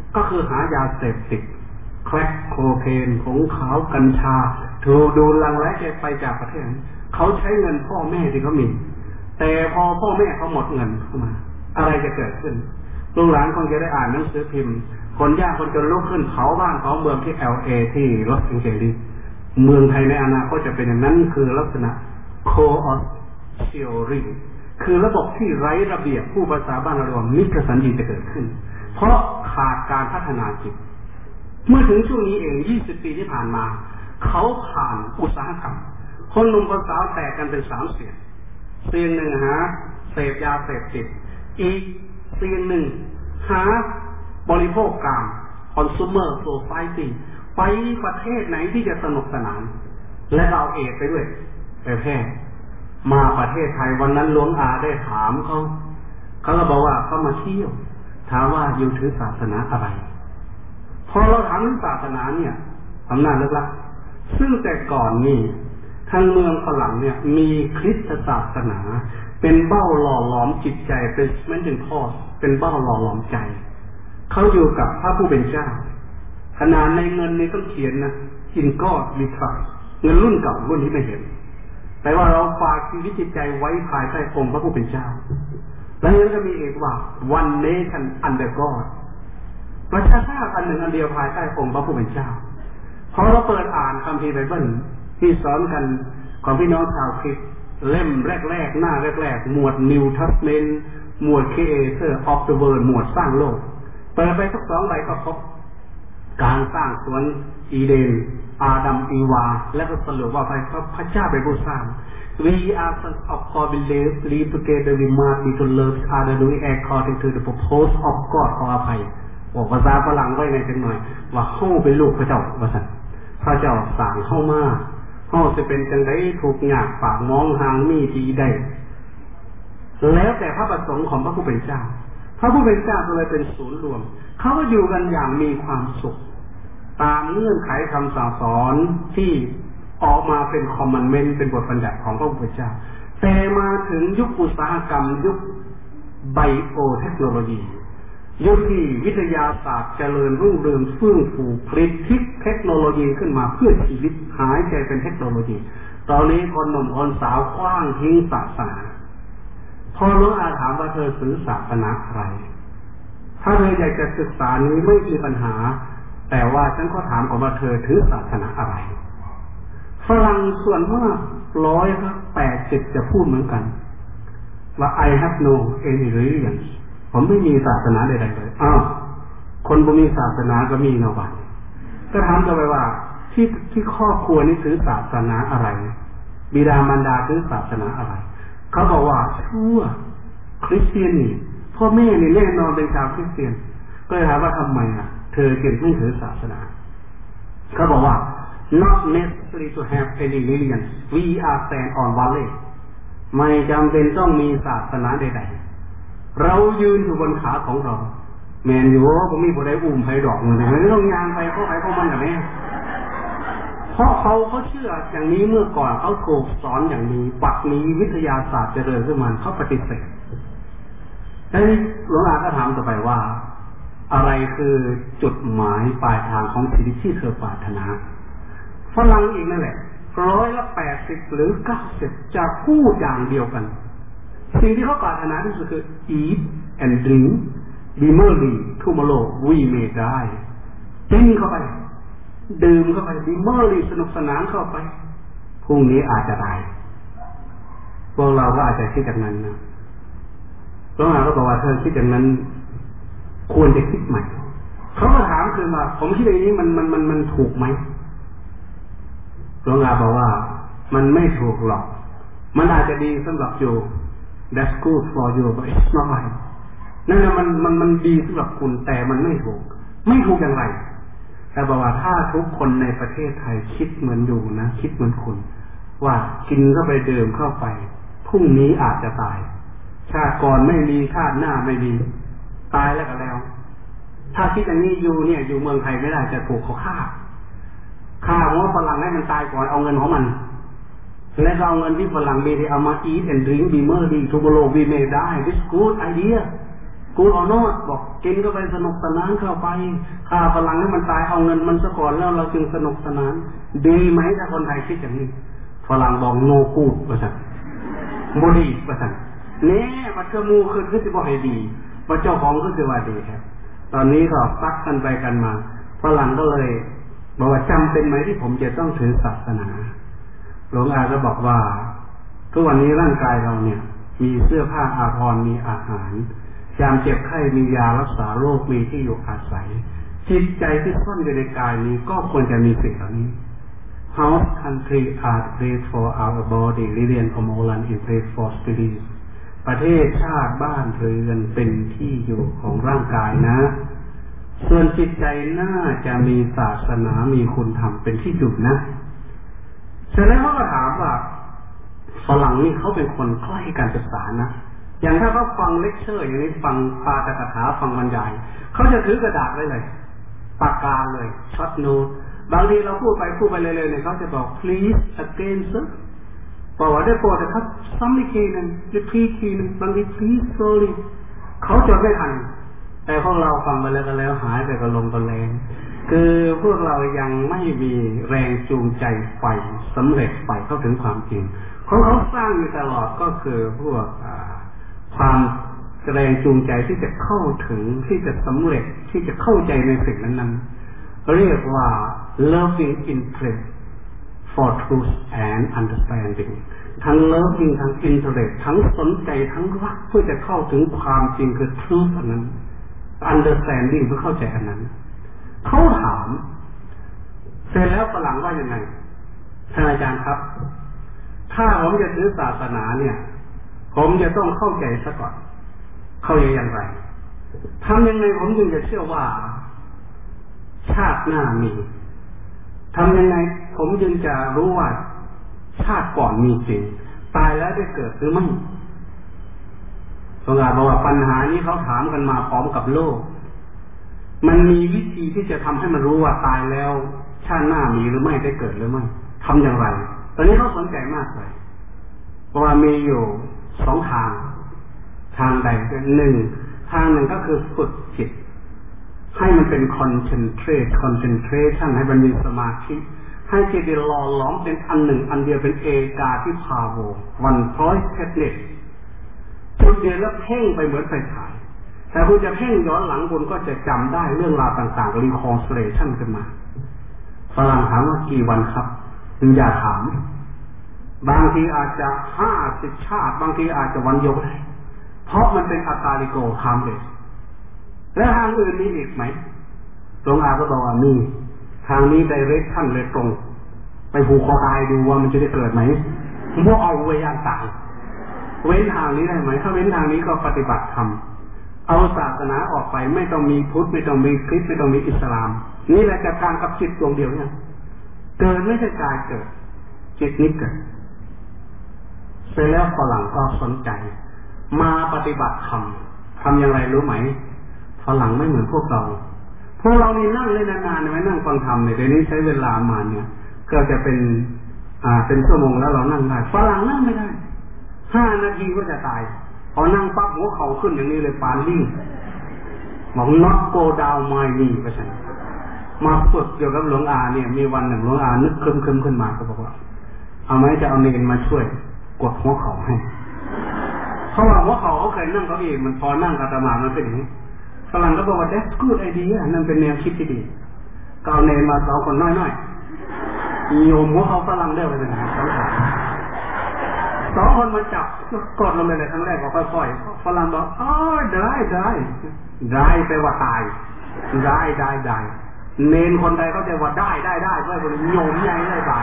ก็คือหายาเสพติดแคร็กโคเคนผงขาวกัญชาถูกดูลังไล่ไปจากประเทศเขาใช้เงินพ่อแม่ที่เขามีแต่พอพ่อแม่เขาหมดเงินเข้ามาอะไรจะเกิดขึ้นลูกหลานคงจะได้อ่านหนังสือพิมพ์คนยากคนจนลุกขึ้นเผาบ้านเผาเมืองที่ แอล เอ ที่ลอสแองเจลิสเมืองไทยในอนาคตจะเป็นอย่างนั้นคือลักษณะ chaos theory คือระบบที่ไร้ระเบียบผู้ภาษาบ้านเราเรียกว่ามิตรสันติจะเกิดขึ้นเพราะขาดการพัฒนาจิตเมื่อถึงช่วงนี้เองยี่สิบปีที่ผ่านมาเขาผ่านอุตสาหกรรมคนหนุ่มคนสาวแตกกันเป็นสามเสียงเสียงหนึ่งหาเสพยาเสพติดอีกเสียงหนึ่งหาบริโภคกาม consumer society ไปประเทศไหนที่จะสนุกสนานและเอาเอดไปด้วยไปแพร่มาประเทศไทยวันนั้นหลวงอาได้ถามเขาเขาก็บอกว่าเขามาเที่ยวถามว่าอยู่ถือศาสนาอะไรพอเราถามเรื่องศาสนาเนี่ยอำนาจเลิกละซึ่งแต่ก่อนนี่ทางเมืองฝรั่งเนี่ยมีคริสตศาสนาเป็นเบ้าหล่อหลอมจิตใจเป็นแม้ถึงพ่อเป็นเบ้าหล่อหลอมใจเขาอยู่กับพระผู้เป็นเจ้าขนาดในเงินนี่ต้องเขียนนะอินก็มีทรัพย์เงินรุ่นเก่ารุ่นที่ไม่เห็นแต่ว่าเราฝากชีวิตจิตใจไว้ภายใต้องค์พระผู้เป็นเจ้าแล้วยังจะมีเอกว่า one nation under God ประชาชาติอันหนึ่งอันเดียวภายใต้องค์พระผู้เป็นเจ้าพอเราเปิดอ่านคัมภีร์ไบเบิลที่สอนกันของพี่น้องชาวคริสต์เล่มแรกๆหน้าแรกๆหมวด New Testament หมวด Creator of the World หมวดสร้างโลกเปิดไปสักสองใบก็พบการสร้างสวนอีเดนอาดัมอีวาและก็สรุปว่าพระเจ้าเป็นผู้สร้าง We are sons of God we live live together we must be to love each other doing according to the purpose of God ขออภัยบอกภาษาฝรั่งไว้ในจังหน่อยว่าเฮาเป็นลูกพระเจ้าว่าซั่นพระเจ้าสร้างเฮามาเฮาสิเป็นจังได๋ทุกข์ยากปากมองหางมีที่ได้แล้วแต่พระประสงค์ของพระผู้เป็นเจ้าพระผู้เป็นเจ้าก็เลยเป็นศูนย์รวมเขาก็อยู่กันอย่างมีความสุขตามเงื่อนไขคำสั่งสอนที่ออกมาเป็นคอมมานด์เมนต์เป็นบทบัญญัติของพระผู้เป็นเจ้าแต่มาถึงยุคอุตสาหกรรมยุคไบโอเทคโนโลยียุคที่วิทยาศาสตร์เจริญรุ่งเรืองเฟื่องฟูผลิตเทคโนโลยีขึ้นมาเพื่อชีวิตหายใจเป็นเทคโนโลยีตอนนี้คนหนุ่มคนสาวคว้างทิ้งศาสนาพอหลวงอาถามว่าเธอถือศาสนาอะไรถ้าเธออยากจะศึกษานี้ไม่มีปัญหาแต่ว่าฉันก็ถามก่อนว่าเธอถือศาสนาอะไรฝรั่งส่วนมากร้อยละแปดสิบจะพูดเหมือนกันว่า I have no any religion ผมไม่มีศาสนาใดๆเลยอ้าวคนบ่มีศาสนาก็มีเนาะบัดก็ถามกันไปว่าที่ที่ครอบครัวนี้ถือศาสนาอะไรบิดามารดาถือศาสนาอะไรเขาบอกว่าชั่วคริสเตียนนี่พ่อแม่นี่แน่นอนเป็นชาวคริสเตียนก็เลยถามว่าทำไมอ่ะเธอจึงไม่ถือศาสนาเขาบอกว่า not necessary to have any religion we are stand on valley ไม่จำเป็นต้องมีศาสนาใดๆเรายืนอยู่บนขาของเราแมนอยู่ว่าผมมีผู้ใดอุ้มไผ่ดอกมือไหนไม่ต้องยางไปเข้าไปเข้ามันแบบนี้เพราะเขาเขาเชื่ออย่างนี้เมื่อก่อนเขาถูกสอนอย่างนี้ปักนี้วิทยาศาสตร์เจริญขึ้นมาเขาปฏิเสธแล้วหลวงอาก็ถามต่อไปว่าอะไรคือจุดหมายปลายทางของชีวิตที่เธอปรารถนาฝรั่งอีกนั่นแหละร้อยละแปดสิบหรือเก้าสิบจะพูดอย่างเดียวกันสิ่งที่เขาปรารถนาที่สุดคือ eat and drink be merry tomorrow we may die กินเข้าไปดื่มเข้าไป be merry สนุกสนานเข้าไปพรุ่งนี้อาจจะตายพวกเราก็อาจจะคิดอย่างนั้นนะหลวงอาก็บอกว่าเธอคิดอย่างนั้นควรจะคิดใหม่เขาก็ถามคือว่าผมคิดอย่างนี้มันมันมันมันถูกไหมหลวงอาบอกว่ามันไม่ถูกหรอกมันอาจจะดีสำหรับอยู่ that's good for you but it's not right นั่นแหละมันมันมันดีสำหรับคุณแต่มันไม่ถูกไม่ถูกอย่างไรแต่บอกว่าถ้าทุกคนในประเทศไทยคิดเหมือนอยู่นะคิดเหมือนคุณว่ากินเข้าไปดื่มเข้าไปพรุ่งนี้อาจจะตายชาติก่อนไม่มีชาติหน้าไม่มีตายแล้วก็แล้วถ้าคิดอย่างนี้อยู่เนี่ยอยู่เมืองไทยไม่ได้จะถูกเขาฆ่าฆ่าหัวฝรั่งให้มันตายก่อนเอาเงินของมันแล้วก็เอาเงินที่ฝรั่งมีที่เอามา eat and drink be merry tomorrow we may die this good idea กูเอาโนดบอกกินก็ไปสนุกสนานเข้าไปฆ่าฝรั่งให้มันตายเอาเงินมันซะก่อนแล้วเราจึงสนุกสนานดีไหมถ้าคนไทยคิดอย่างนี้ฝรั่งบอกโนกูดว่าสั่นโมดีว่าสั่นเนี่ยมันก็มูขึ้นขึ้นจะบอกให้ดีว่าเจ้าของก็คือว่าดีครับตอนนี้ก็ซักกันไปกันมาฝรั่งก็เลยบอกว่าจำเป็นไหมที่ผมจะต้องถือศาสนาหลวงอาก็บอกว่าทุกวันนี้ร่างกายเราเนี่ยมีเสื้อผ้าอาภรณ์มีอาหารยามเจ็บไข้มียารักษาโรคมีที่อยู่อาศัยจิตใจที่ซ่อนอยู่ในกายนี้ก็ควรจะมีสิ่งเหล่านี้ House, country, art, place for our body, religion, or moral in place for studies ประเทศชาติบ้านเรือนเป็นที่อยู่ของร่างกายนะส่วนจิตใจน่าจะมีศาสนามีคุณธรรมเป็นที่อยู่นะเสร็จแล้วเขาก็ถามว่าฝรั่งนี่เขาเป็นคนใกล้การศึกษานะอย่างถ้าเขาฟังเลคเชอร์อย่างนี้ฟังปาฐกถาฟังบรรยายเขาจะถือกระดาษไว้เลยปากกาเลยช็อตโน้ตบางทีเราพูดไปพูดไปเลยๆเนี่ยเขาจะบอก please again sir บอกว่าได้โปรดนะครับซ้ำอีกทีหนึ่ง repeat ทีหนึ่งบางที please slowly เขาจดไม่ทันแต่พวกเราฟังไปแล้วก็แล้วหายไปก็ลมก็แรงคือพวกเรายังไม่มีแรงจูงใจไฟสำเร็จไฟเข้าถึงความจริงของเขาสร้างอยู่ตลอดก็คือพวกความแรงจูงใจที่จะเข้าถึงที่จะสำเร็จที่จะเข้าใจในสิ่งนั้นๆเรียกว่า loving interest for truth and understanding ทั้ง loving ทั้ง interest ทั้งสนใจทั้งรักเพื่อจะเข้าถึงความจริงคือ truth อันนั้น understanding เพื่อเข้าใจอันนั้นเขาถามเสร็จแล้วฝรั่งว่ายังไงท่านอาจารย์ครับถ้าผมจะถือศาสนาเนี่ยผมจะต้องเข้าใจซะก่อนเข้าใจอย่างไรทำยังไงผมจึงจะเชื่อว่าชาติหน้ามีทำยังไงผมจึงจะรู้ว่าชาติก่อนมีจริงตายแล้วได้เกิดหรือไม่สงฆ์บอกว่าปัญหานี้เขาถามกันมาพร้อมกับโลกมันมีวิธีที่จะทำให้มันรู้ว่าตายแล้วชาติหน้ามีหรือไม่ได้เกิดหรือไม่ทำอย่างไรตอนนี้เขาสนใจมากเลยเพราะว่ามีอยู่สองทางทางใดหนึ่งทางหนึ่งก็คือฝึกจิตให้มันเป็น concentrate concentration ให้มันมีสมาธิให้จิตได้หล่อหลอมเป็นอันหนึ่งอันเดียวเป็นเอกาทิพาโว one pointedness จุดเดียวแล้วเพ่งไปเหมือนไฟฉายแต่คุณจะเพ่งย้อนหลังคุณก็จะจำได้เรื่องราวต่างๆ reconstellation ขึ้นมาฝรั่งถามว่ากี่วันครับคุณอย่าถามบางทีอาจจะห้าสิบชาติบางทีอาจจะวันเดียวได้เพราะมันเป็นอัตตาลิโกทามเลสแล้วทางอื่นมีอีกไหมหลวงอาก็บอกว่ามีทางนี้ไดเรกชั่นเลยตรงไปผูกคอตายดูว่ามันจะได้เกิดไหมพวกเอาไว้ย่างต่างเว้นทางนี้ได้ไหมถ้าเว้นทางนี้ก็ปฏิบัติธรรมเอาศาสนาออกไปไม่ต้องมีพุทธไม่ต้องมีคริสต์ไม่ต้องมีอิสลามนี่แหละจัดการกับจิตดวงเดียวเนี่ยเกิดไม่ใช่กายเกิดจิตนี้เกิดเสร็จแล้วฝรั่งก็สนใจมาปฏิบัติธรรมทำอย่างไรรู้ไหมฝรั่งไม่เหมือนพวกเราพวกเรานี่นั่งเล่นนานๆไม่นั่งฟังธรรมเนี่ยเดี๋ยวนี้ใช้เวลามาเนี่ยก็จะเป็นอ่าเป็นชั่วโมงแล้วเรานั่งได้ฝรั่งนั่งไม่ได้ห้านาทีก็จะตายพอนั่งปั๊บหัวเข่าขึ้นอย่างนี้เลยปานลิงบอก not go down my knee ก็ใช่มาฝึกเกี่ยวกับหลวงอาเนี่ยมีวันหนึ่งหลวงอานึกคึมคึมขึ้นมาก็บอกว่าเอาไหมจะเอาเนรมาช่วยกดหัวเข่าให้เพราะว่าหัวเข่าเขาเคยนั่งเก้าอี้มันพอนั่งอาตมามันเป็นอย่างนี้ฝรั่งก็บอกว่า that's good idea นั่นเป็นแนวคิดที่ดีก็เอาเนรมาสองคนน้อยๆโยมหัวเข่าฝรั่งได้ไปเลยสองคนสองคนมาจับกดลงไปเลยครั้งแรกก็ค่อยๆฝรั่งบอกอ๋อได้ได้ได้แปลว่าตายได้ได้ได้เนรคนใดเขาจะว่าได้ได้ได้ก็เป็นโยมใหญ่เลยบาท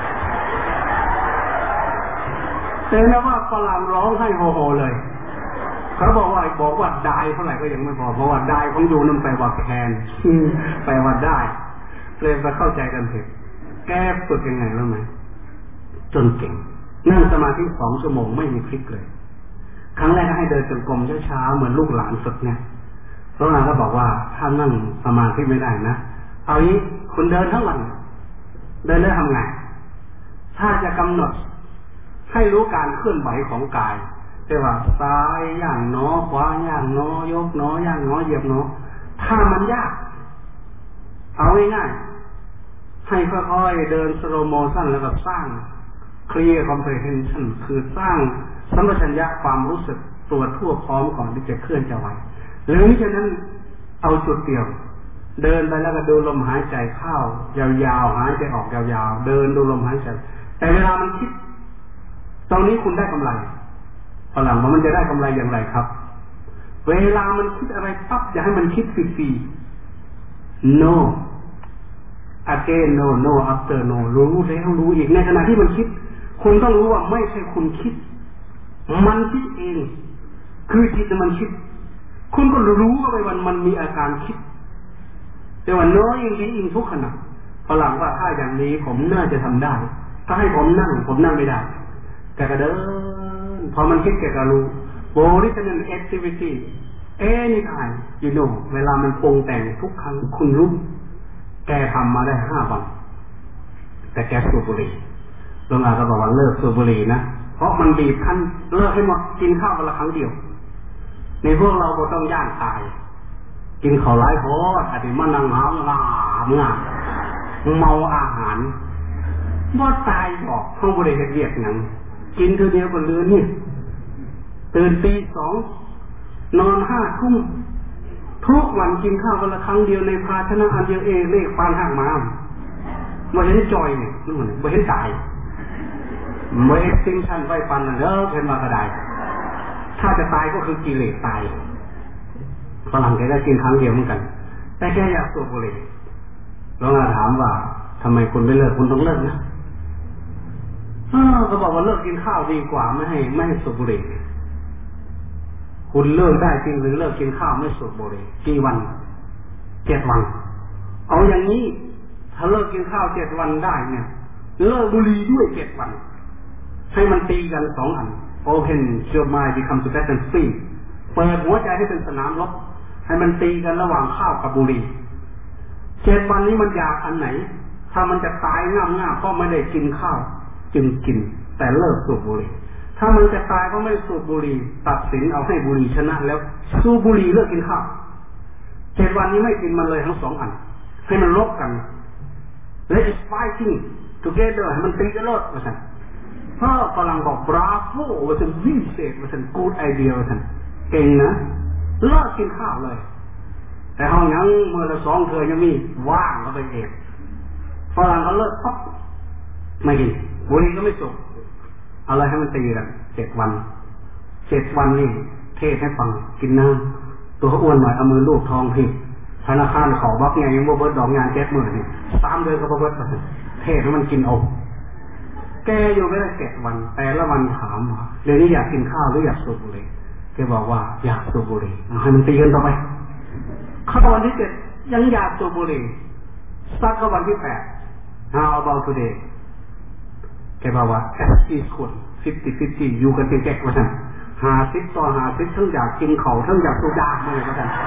เห็นแล้วว่าฝรั่งร้องให้โฮโฮเลยเขาบอกว่าบอกว่าได้เท่าไหร่ก็ยังไม่พอเพราะว่าได้ของโยมนั่นแปลว่าแคนแปลว่าได้เลยมาเข้าใจกันเถอะแก้ฝึกยังไงรู้ไหมจนเก่งนั่งสมาธิสองชั่วโมงไม่มีพลิกเลยครั้งแรกให้เดินจงกรมช้าๆเหมือนลูกหลานฝึกเนี่ยพระนางก็บอกว่าถ้านั่งสมาธิไม่ได้นะเอางี้คุณเดินทั้งวันเดินแล้วทำไงถ้าจะกำหนดให้รู้การเคลื่อนไหวของกายแต่ว่าซ้ายย่างหนอขวาย่างหนอยกหนอย่างหนอเหยียบหนอถ้ามันยากเอาง่ายๆให้ค่อยๆเดินสโลว์โมชั่นแล้วก็สร้าง clear comprehension คือสร้างสัมปชัญญะความรู้สึกตัวทั่วพร้อมก่อนที่จะเคลื่อนจะไหวหรือมิฉะนั้นเอาจุดเดียวเดินไปแล้วก็ดูลมหายใจเข้ายาวๆหายใจออกยาวๆเดินดูลมหายใจแต่เวลามันคิดตรงนี้คุณได้กำไรฝรั่งว่ามันจะได้กำไรอย่างไรครับเวลามันคิดอะไรปั๊บอย่าให้มันคิดฟรีๆ no again no no after no รู้แล้วรู้อีกในขณะที่มันคิดคุณต้องรู้ว่าไม่ใช่คุณคิดมันคิดเองคือจิตมันคิดคุณก็รู้ว่าไปวันมันมีอาการคิดแต่ว่าน้อยอย่างนี้อิงทุกขณะฝรั่งว่าถ้าอย่างนี้ผมน่าจะทำได้ถ้าให้ผมนั่งผมนั่งไม่ได้แกก็เดินพอมันคิดแกก็รู้ volitional activity anytime you know เวลามันปรุงแต่งทุกครั้งคุณรู้แกทำมาได้ห้าวันแต่แกสูบบุหรี่หลวงอาก็บอกว่าเลิกสูบบุหรี่นะเพราะมันบีบคั้นเลิกให้หมดกินข้าววันละครั้งเดียวในพวกเราก็ต้องย่างตายกินข้าวไร้โพดอาจจะมานั่งหาวงาเมื่อเมาอาหารบ่ตายบอกห้องบริเวณเรียกหนังกินเท่าเดียวก็ลืมนี่ตื่นตีสองนอนห้าทุ่มทุกวันกินข้าววันละครั้งเดียวในภาชนะอันเดียวเองเลขปานห่างมาไม่เห็นจอยเนี่ยนั่นเหมือนไม่เห็นตายไม่เอ็กซิงชันไว้ปันเลิกเห็นมากระไดถ้าจะตายก็คือกิเลสตายฝรั่งแกได้กินครั้งเดียวเหมือนกันแต่แกอยากสูบบุหรี่หลวงอาถามว่าทำไมคุณไม่เลิกคุณต้องเลิกนะเขาบอกว่าเลิกกินข้าวดีกว่าไม่ให้ไม่ให้สูบบุหรี่คุณเลิกได้จริงหรือเลิกกินข้าวไม่สูบบุหรี่กี่วันเจ็ดวันเอาอย่างนี้ถ้าเลิกกินข้าวเจ็ดวันได้เนี่ยเลิกบุหรี่ด้วยเจ็ดวันให้มันตีกันสองอัน Open your mind become to that and free เปิดหัวใจให้เป็นสนามรบให้มันตีกันระหว่างข้าวกับบุหรี่เจ็ดวันนี้มันอยากอันไหนถ้ามันจะตายง่ามง่าเพราะไม่ได้กินข้าวจึงกินแต่เลิกสูบบุหรี่ถ้ามันจะตายก็ไม่สูบบุหรี่ตัดสินเอาให้บุหรี่ชนะแล้วสูบบุหรี่เลิกกินข้าวเจ็ดวันนี้ไม่กินมันเลยทั้งสองอันให้มันลบกัน Let's fighting together ให้มันตีกันรอดว่าซั่นเพราะฝรั่งบอก bravo ว่าซั่นวิเศษว่าซั่น good idea ว่าซั่นเก่งนะเลิกกินข้าวเลยแต่ห้องยังเมื่อละสองเธอยังมีว่างก็ไปเองฝรั่งก็เลิกปั๊บไม่กินบุหรี่ก็ไม่สูบอะไรให้มันตีกันเจ็ดวันเจ็ดวันนี่เทศให้ฟังกินน้ำตัวเขาอ้วนหน่อยเอามือลูบท้องพี่ธนาคารขอบักไงยังบ่เบิดดอกงานเจ็ดหมื่นนี่สามเดือนก็บ่เบิดเทศให้มันกินเอาแกอยู่ไม่ได้เจ็ดวันแต่ละวันถามว่าเดี๋ยวนี้อยากกินข้าวหรืออยากสูบบุหรี่แกบอกว่าอยากสูบบุหรี่ให้มันตีกันต่อไปเข้าวันที่เจ็ดยังอยากสูบบุหรี่สักเข้าวันที่แปด How about today แกบอกว่า as equal fifty fifty อยู่กันเป็นแก๊กว่าท่านหาซิปต่อหาซิปทั้งอยากกินเขาทั้งอยากสูบยาเลยว่าท่าน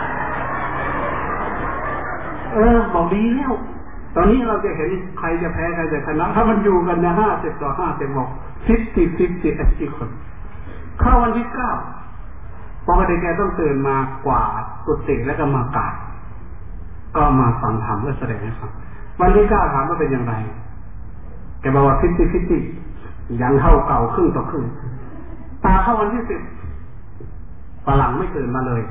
เออบอกดีแล้วตอนนี้เราจะเห็นใครจะแพ้ใครจะชนะถ้ามันอยู่กันนะห้าสิบต่อห้าสิบบอก fifty fifty as equal เข้าวันที่เก้าปกติแกต้องตื่นมากวาดกุฏิแล้วก็มากราบก็มาฟังธรรมและแสดงให้ฟังวันที่เก้าถามว่าเป็นอย่างไรแกบอกว่า fifty fifty ยังเท่าเก่าครึ่งต่อครึ่งตาเข้าวันที่สิบฝรั่งไม่ตื่นมาเลย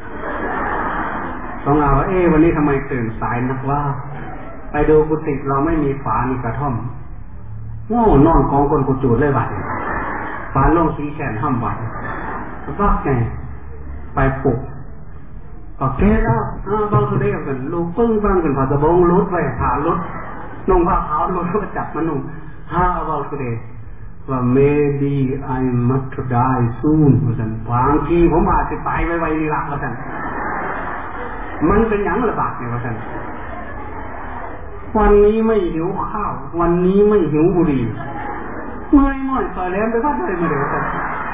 ต้องเอาว่าเอ๊ะวันนี้ทำไมตื่นสายนักว่าไปดูกุฏิเราไม่มีฝามีกระท่อมโง่นอนกองคนกุจูดเลยบัดฝาโล่งสีแขนห้ามบัดว่าไงไปปลุกโอเคแล้วบางคนเรียกกันลูกปึ้งบ้างกันผ่าตะบงรุดไปผ่ารุดนุ่งผ้าขาวนุ่งก็จับมานุ่งห้าบางคนเรียกว่า maybe I must die soon ว่าสันบางทีผมอาจจะตายไวๆนี่ละว่าสันมันเป็นอย่างระบาดเนี่ยว่าสันวันนี้ไม่หิวข้าววันนี้ไม่หิวบุหรี่เมื่อยม่อยต่อยแหลมไปวัดเลยมาเดี๋ยวสัน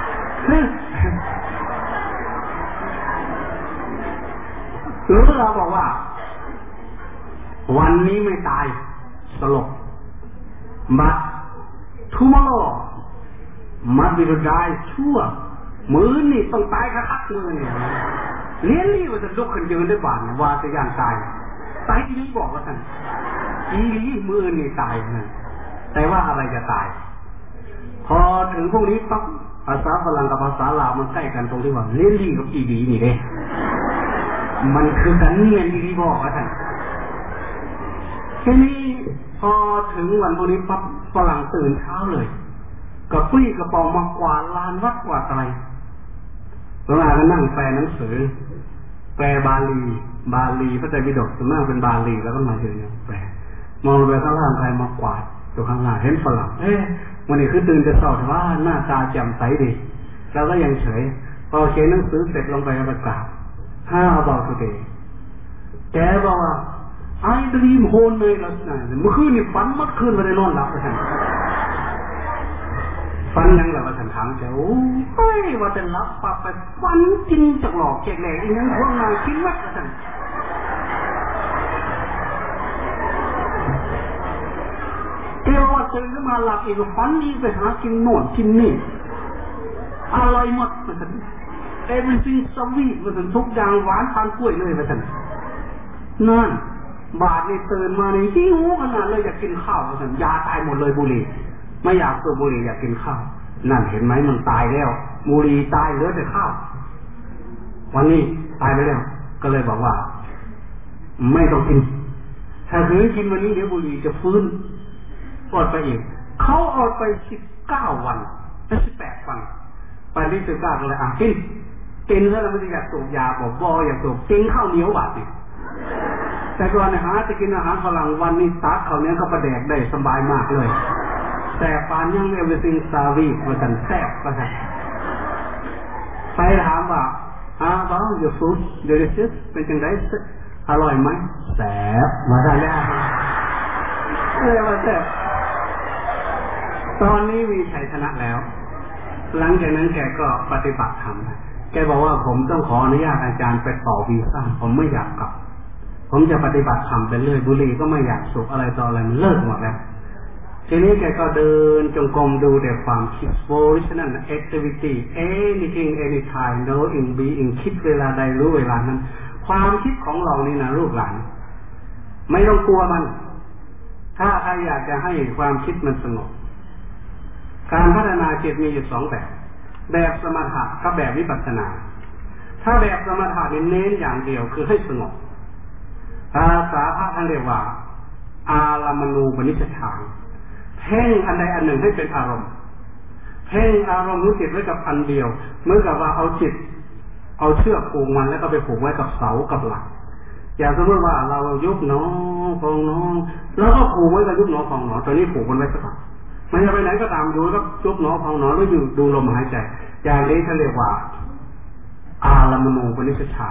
หรือเราบอกว่าวันนี้ไม่ตายสลบบัด tomorrow must be to die sure มือนี่ต้องตายคักๆมือเนี่ยเลี้ยนนี่ว่าจะลุกขึ้นยืนได้บ้านว่าจะย่างตายตายที่นี่บอกว่าท่านอีนี่มือนี่ตายนะแต่ว่าอะไรจะตายพอถึงพวกนี้ปั๊บภาษาฝรั่งกับภาษาลาวมันใกล้กันตรงที่ว่าเลี้ยนนี่กับอีดีนี่เด้มันคือกันเนียนดีบอกว่าท่านทีนี้พอถึงวันพวกนี้ปั๊บฝรั่งตื่นเช้าเลยกับปรี้กระเป๋ามากวาดลานวัดกวาดอะไรเวลาก็นั่งแปลหนังสือแปลบาลีบาลีพระไตรปิฎกส่วนมากเป็นบาลีแล้วก็มาเจอเนี่ยแปลมองไปข้างล่างใครมากวาดตัวข้างล่างเห็นฝรั่งเอ๊ะวันนี้คือตื่นจะสอบว่าหน้าตาแจ่มใสดีแล้วก็ยังเฉยพอเขียนหนังสือเสร็จลงไปประกาศห้าบอกตัวเองแกบอกว่าไอ้ดรีมโฮนเลยลักษณะเมื่อคืนนี่ฝันมัดคืนไม่ได้นอนหลับเลยท่านฝันยังหลับว่าท่านถามแกโอ้ยว่าแต่หลับปับไปฝันจริงจากหลอกแขกแหลกอีกยังพวกนายคิดมากเลยท่านแกว่าตื่นขึ้นมาหลับอีกฝันดีไปหากินโน่นกินนี่อร่อยหมดเลยท่านeverything sweet ว่าท่านทุกอย่างหวานทานกล้วยเลยว่าท่านนั่นบาทนี่ตื่นมาในที่หูขนาดเลยอยากกินข้าวสัญญาตายหมดเลยบุหรี่ไม่อยากสูบบุหรี่อยากกินข้าวนั่นเห็นไหมมันตายแล้วบุหรี่ตายเหลือแต่ข้าววันนี้ตายไปแล้วก็เลยบอกว่าไม่ต้องกินถ้าคืนกินวันนี้เดี๋ยวบุหรี่จะฟื้นอดไปอีกเขาอดไปสิบเก้าวันและสิบแปดวันไปที่สิบเก้าเลยอ่ะกินกินแล้วมันจะอยากสูบยาบอกบออยากสูบกินข้าวเหนียวบาทนี่แต่ก่อนนะฮะจะกินอาหารฝรั่งวันนี้ตักเขาเนี้ยก็ประแดกได้สบายมากเลยแต่ปานยังเอเวอร์ซิงซาวีมาสั่นแซ่บมาสั่นไปถามว่าอ้าวบ้าอยู่ฟูดเดลิเชียสเป็นจังไดอร่อยไหมแซ่บมาสั่นแล้วเออมาแซ่บตอนนี้มีชัยชนะแล้วหลังจากนั้นแกก็ปฏิบัติธรรมแกบอกว่าผมต้องขออนุญาตอาจารย์ไปต่อวีซ่าผมไม่อยากกลับผมจะปฏิบัติธรรมไปเรื่อยบุหรี่ก็ไม่อยากสูบอะไรต่ออะไรมันเลิกหมดแล้วทีนี้แกก็เดินจงกรมดูแต่ความคิด volitional activity anything anytime knowing being คิดเวลาใดรู้เวลานั้นความคิดของเรานี่นะลูกหลานไม่ต้องกลัวมันถ้าใครอยากจะให้ความคิดมันสงบการพัฒนาจิตมีอยู่สองแบบแบบสมถะกับแบบวิปัสสนาถ้าแบบสมถะเน้นอย่างเดียวคือให้สงบภาษาพระท่านเรียกว่าอารามณูปนิชฌานเพ่งอันใดอันหนึ่งให้เป็นอารมณ์เพ่งอารมณ์รู้จิตไว้กับอันเดียวเหมือนกับว่าเอาจิตเอาเชือกผูกมันแล้วก็ไปผูกไว้กับเสากับหลักอย่างสมมติว่าเรายุบหนอพองหนอแล้วก็ผูกไว้กับยุบหนอพองหนอตอนนี้ผูกมันไว้สักพักมันจะไปไหนก็ตามอยู่แล้วยุบหนอพองหนอแล้วอยู่ดูลมหายใจอย่างนี้เขาเรียกว่าอารามณูปนิชฌาน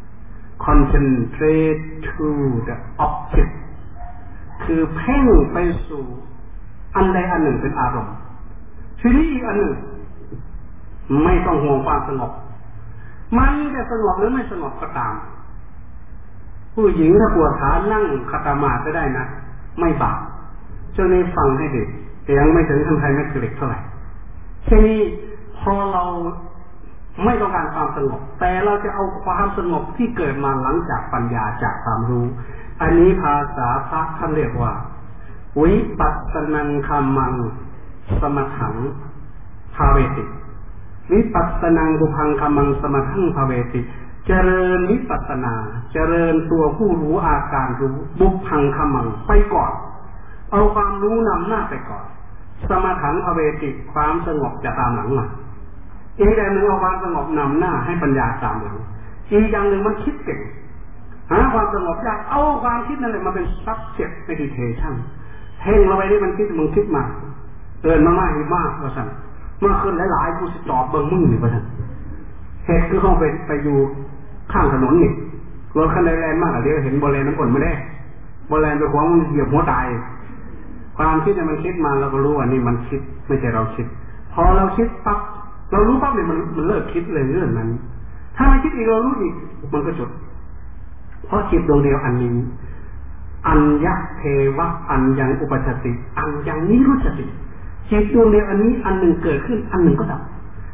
concentrate to the object คือเพ่งไปสู่อันใดอันหนึ่งเป็นอารมณ์ทีนี้อีกอันหนึ่งไม่ต้องห่วงความสงบมันจะสงบหรือไม่สงบก็ตามผู้หญิงถ้าปวดขานั่งขัดสมาธิก็ได้นะไม่บาปเจ้านี้ฟังให้ดีแต่ยังไม่ถึงทำไทยไม่กลิกเท่าไหร่ทีนี้พอเราไม่ต้องการความสงบแต่เราจะเอาความสงบที่เกิดมาหลังจากปัญญาจากความรู้อันนี้ภาษาพระท่านเรียกว่าวิปัสสนังคัมมังสมถังภาเวติวิปัสสนังบุพังคัมมังสมถังภาเวติเจริญวิปัสสนาเจริญตัวผู้รู้อาการรู้บุพังคัมมังไปก่อนเอาความรู้นำหน้าไปก่อนสมถังภาเวติความสงบจะตามหลังมาอีกอย่างหนึ่งเอาความสงบนำหน้าให้ปัญญาตามหลังอีกอย่างหนึ่งมันคิดเก่งหาความสงบยากเอาความคิดนั่นแหละมาเป็น subject meditation เพ่งเราไปนี่มันคิดมึงคิดมาเตือนมามากอีกมากว่าสั่นเมื่อคืนหลายๆกูสิตอบเบิ่งมึงนี่ว่าสั่นเหตุคือเขาไปไปอยู่ข้างถนนนี่รถคันใดแรงมากเดี๋ยวเห็นบอลแลนน้ำฝนไม่ได้บอลแลนไปขวางมันเหยียบหัวตายความคิดเนี่ยมันคิดมาเราก็รู้ว่านี่มันคิดไม่ใช่เราคิดพอเราคิดปั๊บเรารู้ปั๊บเนี่ยมันมันเลิกคิดเลยเรื่องนั้นถ้าไม่คิดอีกเรารู้อีกมันก็จบเพราะจิตดวงเดียวอันนี้อัญญเทวะอัญญังอุปชติอัญญังนิรุชติจิตดวงเดียวอันนี้อันหนึ่งเกิดขึ้นอันหนึ่งก็ดับ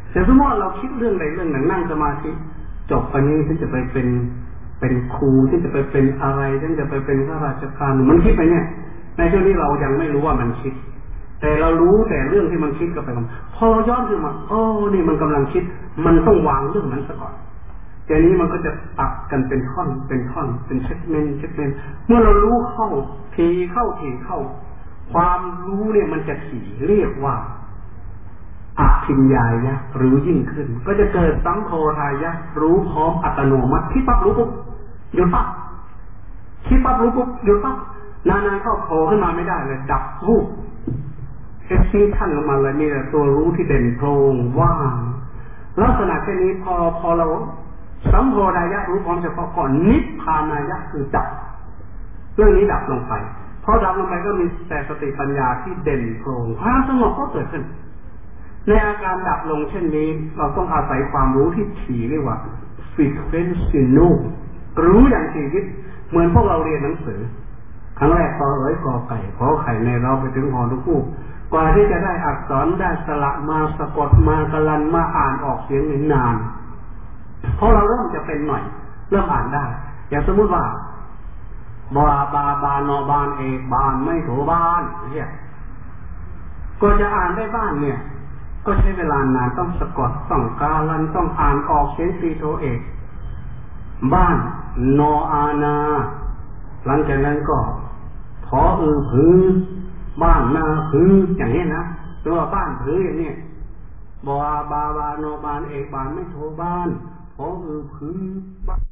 แต่สมมติเราคิดเรื่องใดเรื่องหนึ่งนั่งสมาธิจบไปนี้ฉันจะไปเป็นเป็นครูฉันจะไปเป็นอะไรฉันจะไปเป็นข้าราชการมันคิดไปเนี่ยในช่วงนี้เรายังไม่รู้ว่ามันคิดแต่เรารู้แต่เรื่องที่มันคิดก็ไปกันพอเราย้อนขึ้นมาโอ้นี่มันกำลังคิดมันต้องวางเรื่องนั้นซะก่อนแต่นี้มันก็จะตัดกันเป็นท่อนเป็นท่อนเป็นเช็คเมนเช็คเมนเมื่อเรารู้เข้าทีเข้าทีเข้าความรู้เนี่ยมันจะถี่เรียกว่าอภิญญายะรู้ยิ่งขึ้นก็จะเกิดสังโฆทายะรู้พร้อมอัตโนมัติที่ปั๊บรู้ปุ๊บหยุดปั๊บที่ปั๊บรู้ปุ๊บหยุดปั๊บนานๆเข้าโผล่ขึ้นมาไม่ได้เลยดับวูบเอ็กซิ่งขั้นลงมาเลยนี่แหละตัวรู้ที่เด่นโพลงว่างลักษณะแค่นี้พอพอเราสังโฆทายะรู้พร้อมเฉพาะก่อนนิพพานายะคือดับเรื่องนี้ดับลงไปพอดับลงไปก็มีแต่สติปัญญาที่เด่นโพลงความสงบก็เกิดขึ้นในอาการดับลงเช่นนี้เราต้องอาศัยความรู้ที่ถี่เรียกว่า frequency รู้อย่างถี่ยิบเหมือนพวกเราเรียนหนังสือครั้งแรกกอเอ๋ยกอไก่ขอไข่ในเราไปถึงหอทุกคู่กว่าที่จะได้อักษรได้สระมาสะกดมากลันมาอ่านออกเสียงนานเพราะเราเริ่มจะเป็นหน่อยเริ่มอ่านได้อย่างสมมุติว่าบาบาบานอบานเอกบานไม่โถบานเนี่ยก็จะอ่านได้บ้านเนี่ยก็ใช้เวลานานต้องสะกดต้องกาลันต้องอ่านออกเสียงตีโทเอกบ้านนออานาหลังจากนั้นก็พอเออผือบ้านนาผืออย่างนี้นะตัวบ้านผืออย่างนี้บาบาบานอบานเอกบานไม่โทบานพอเออผือ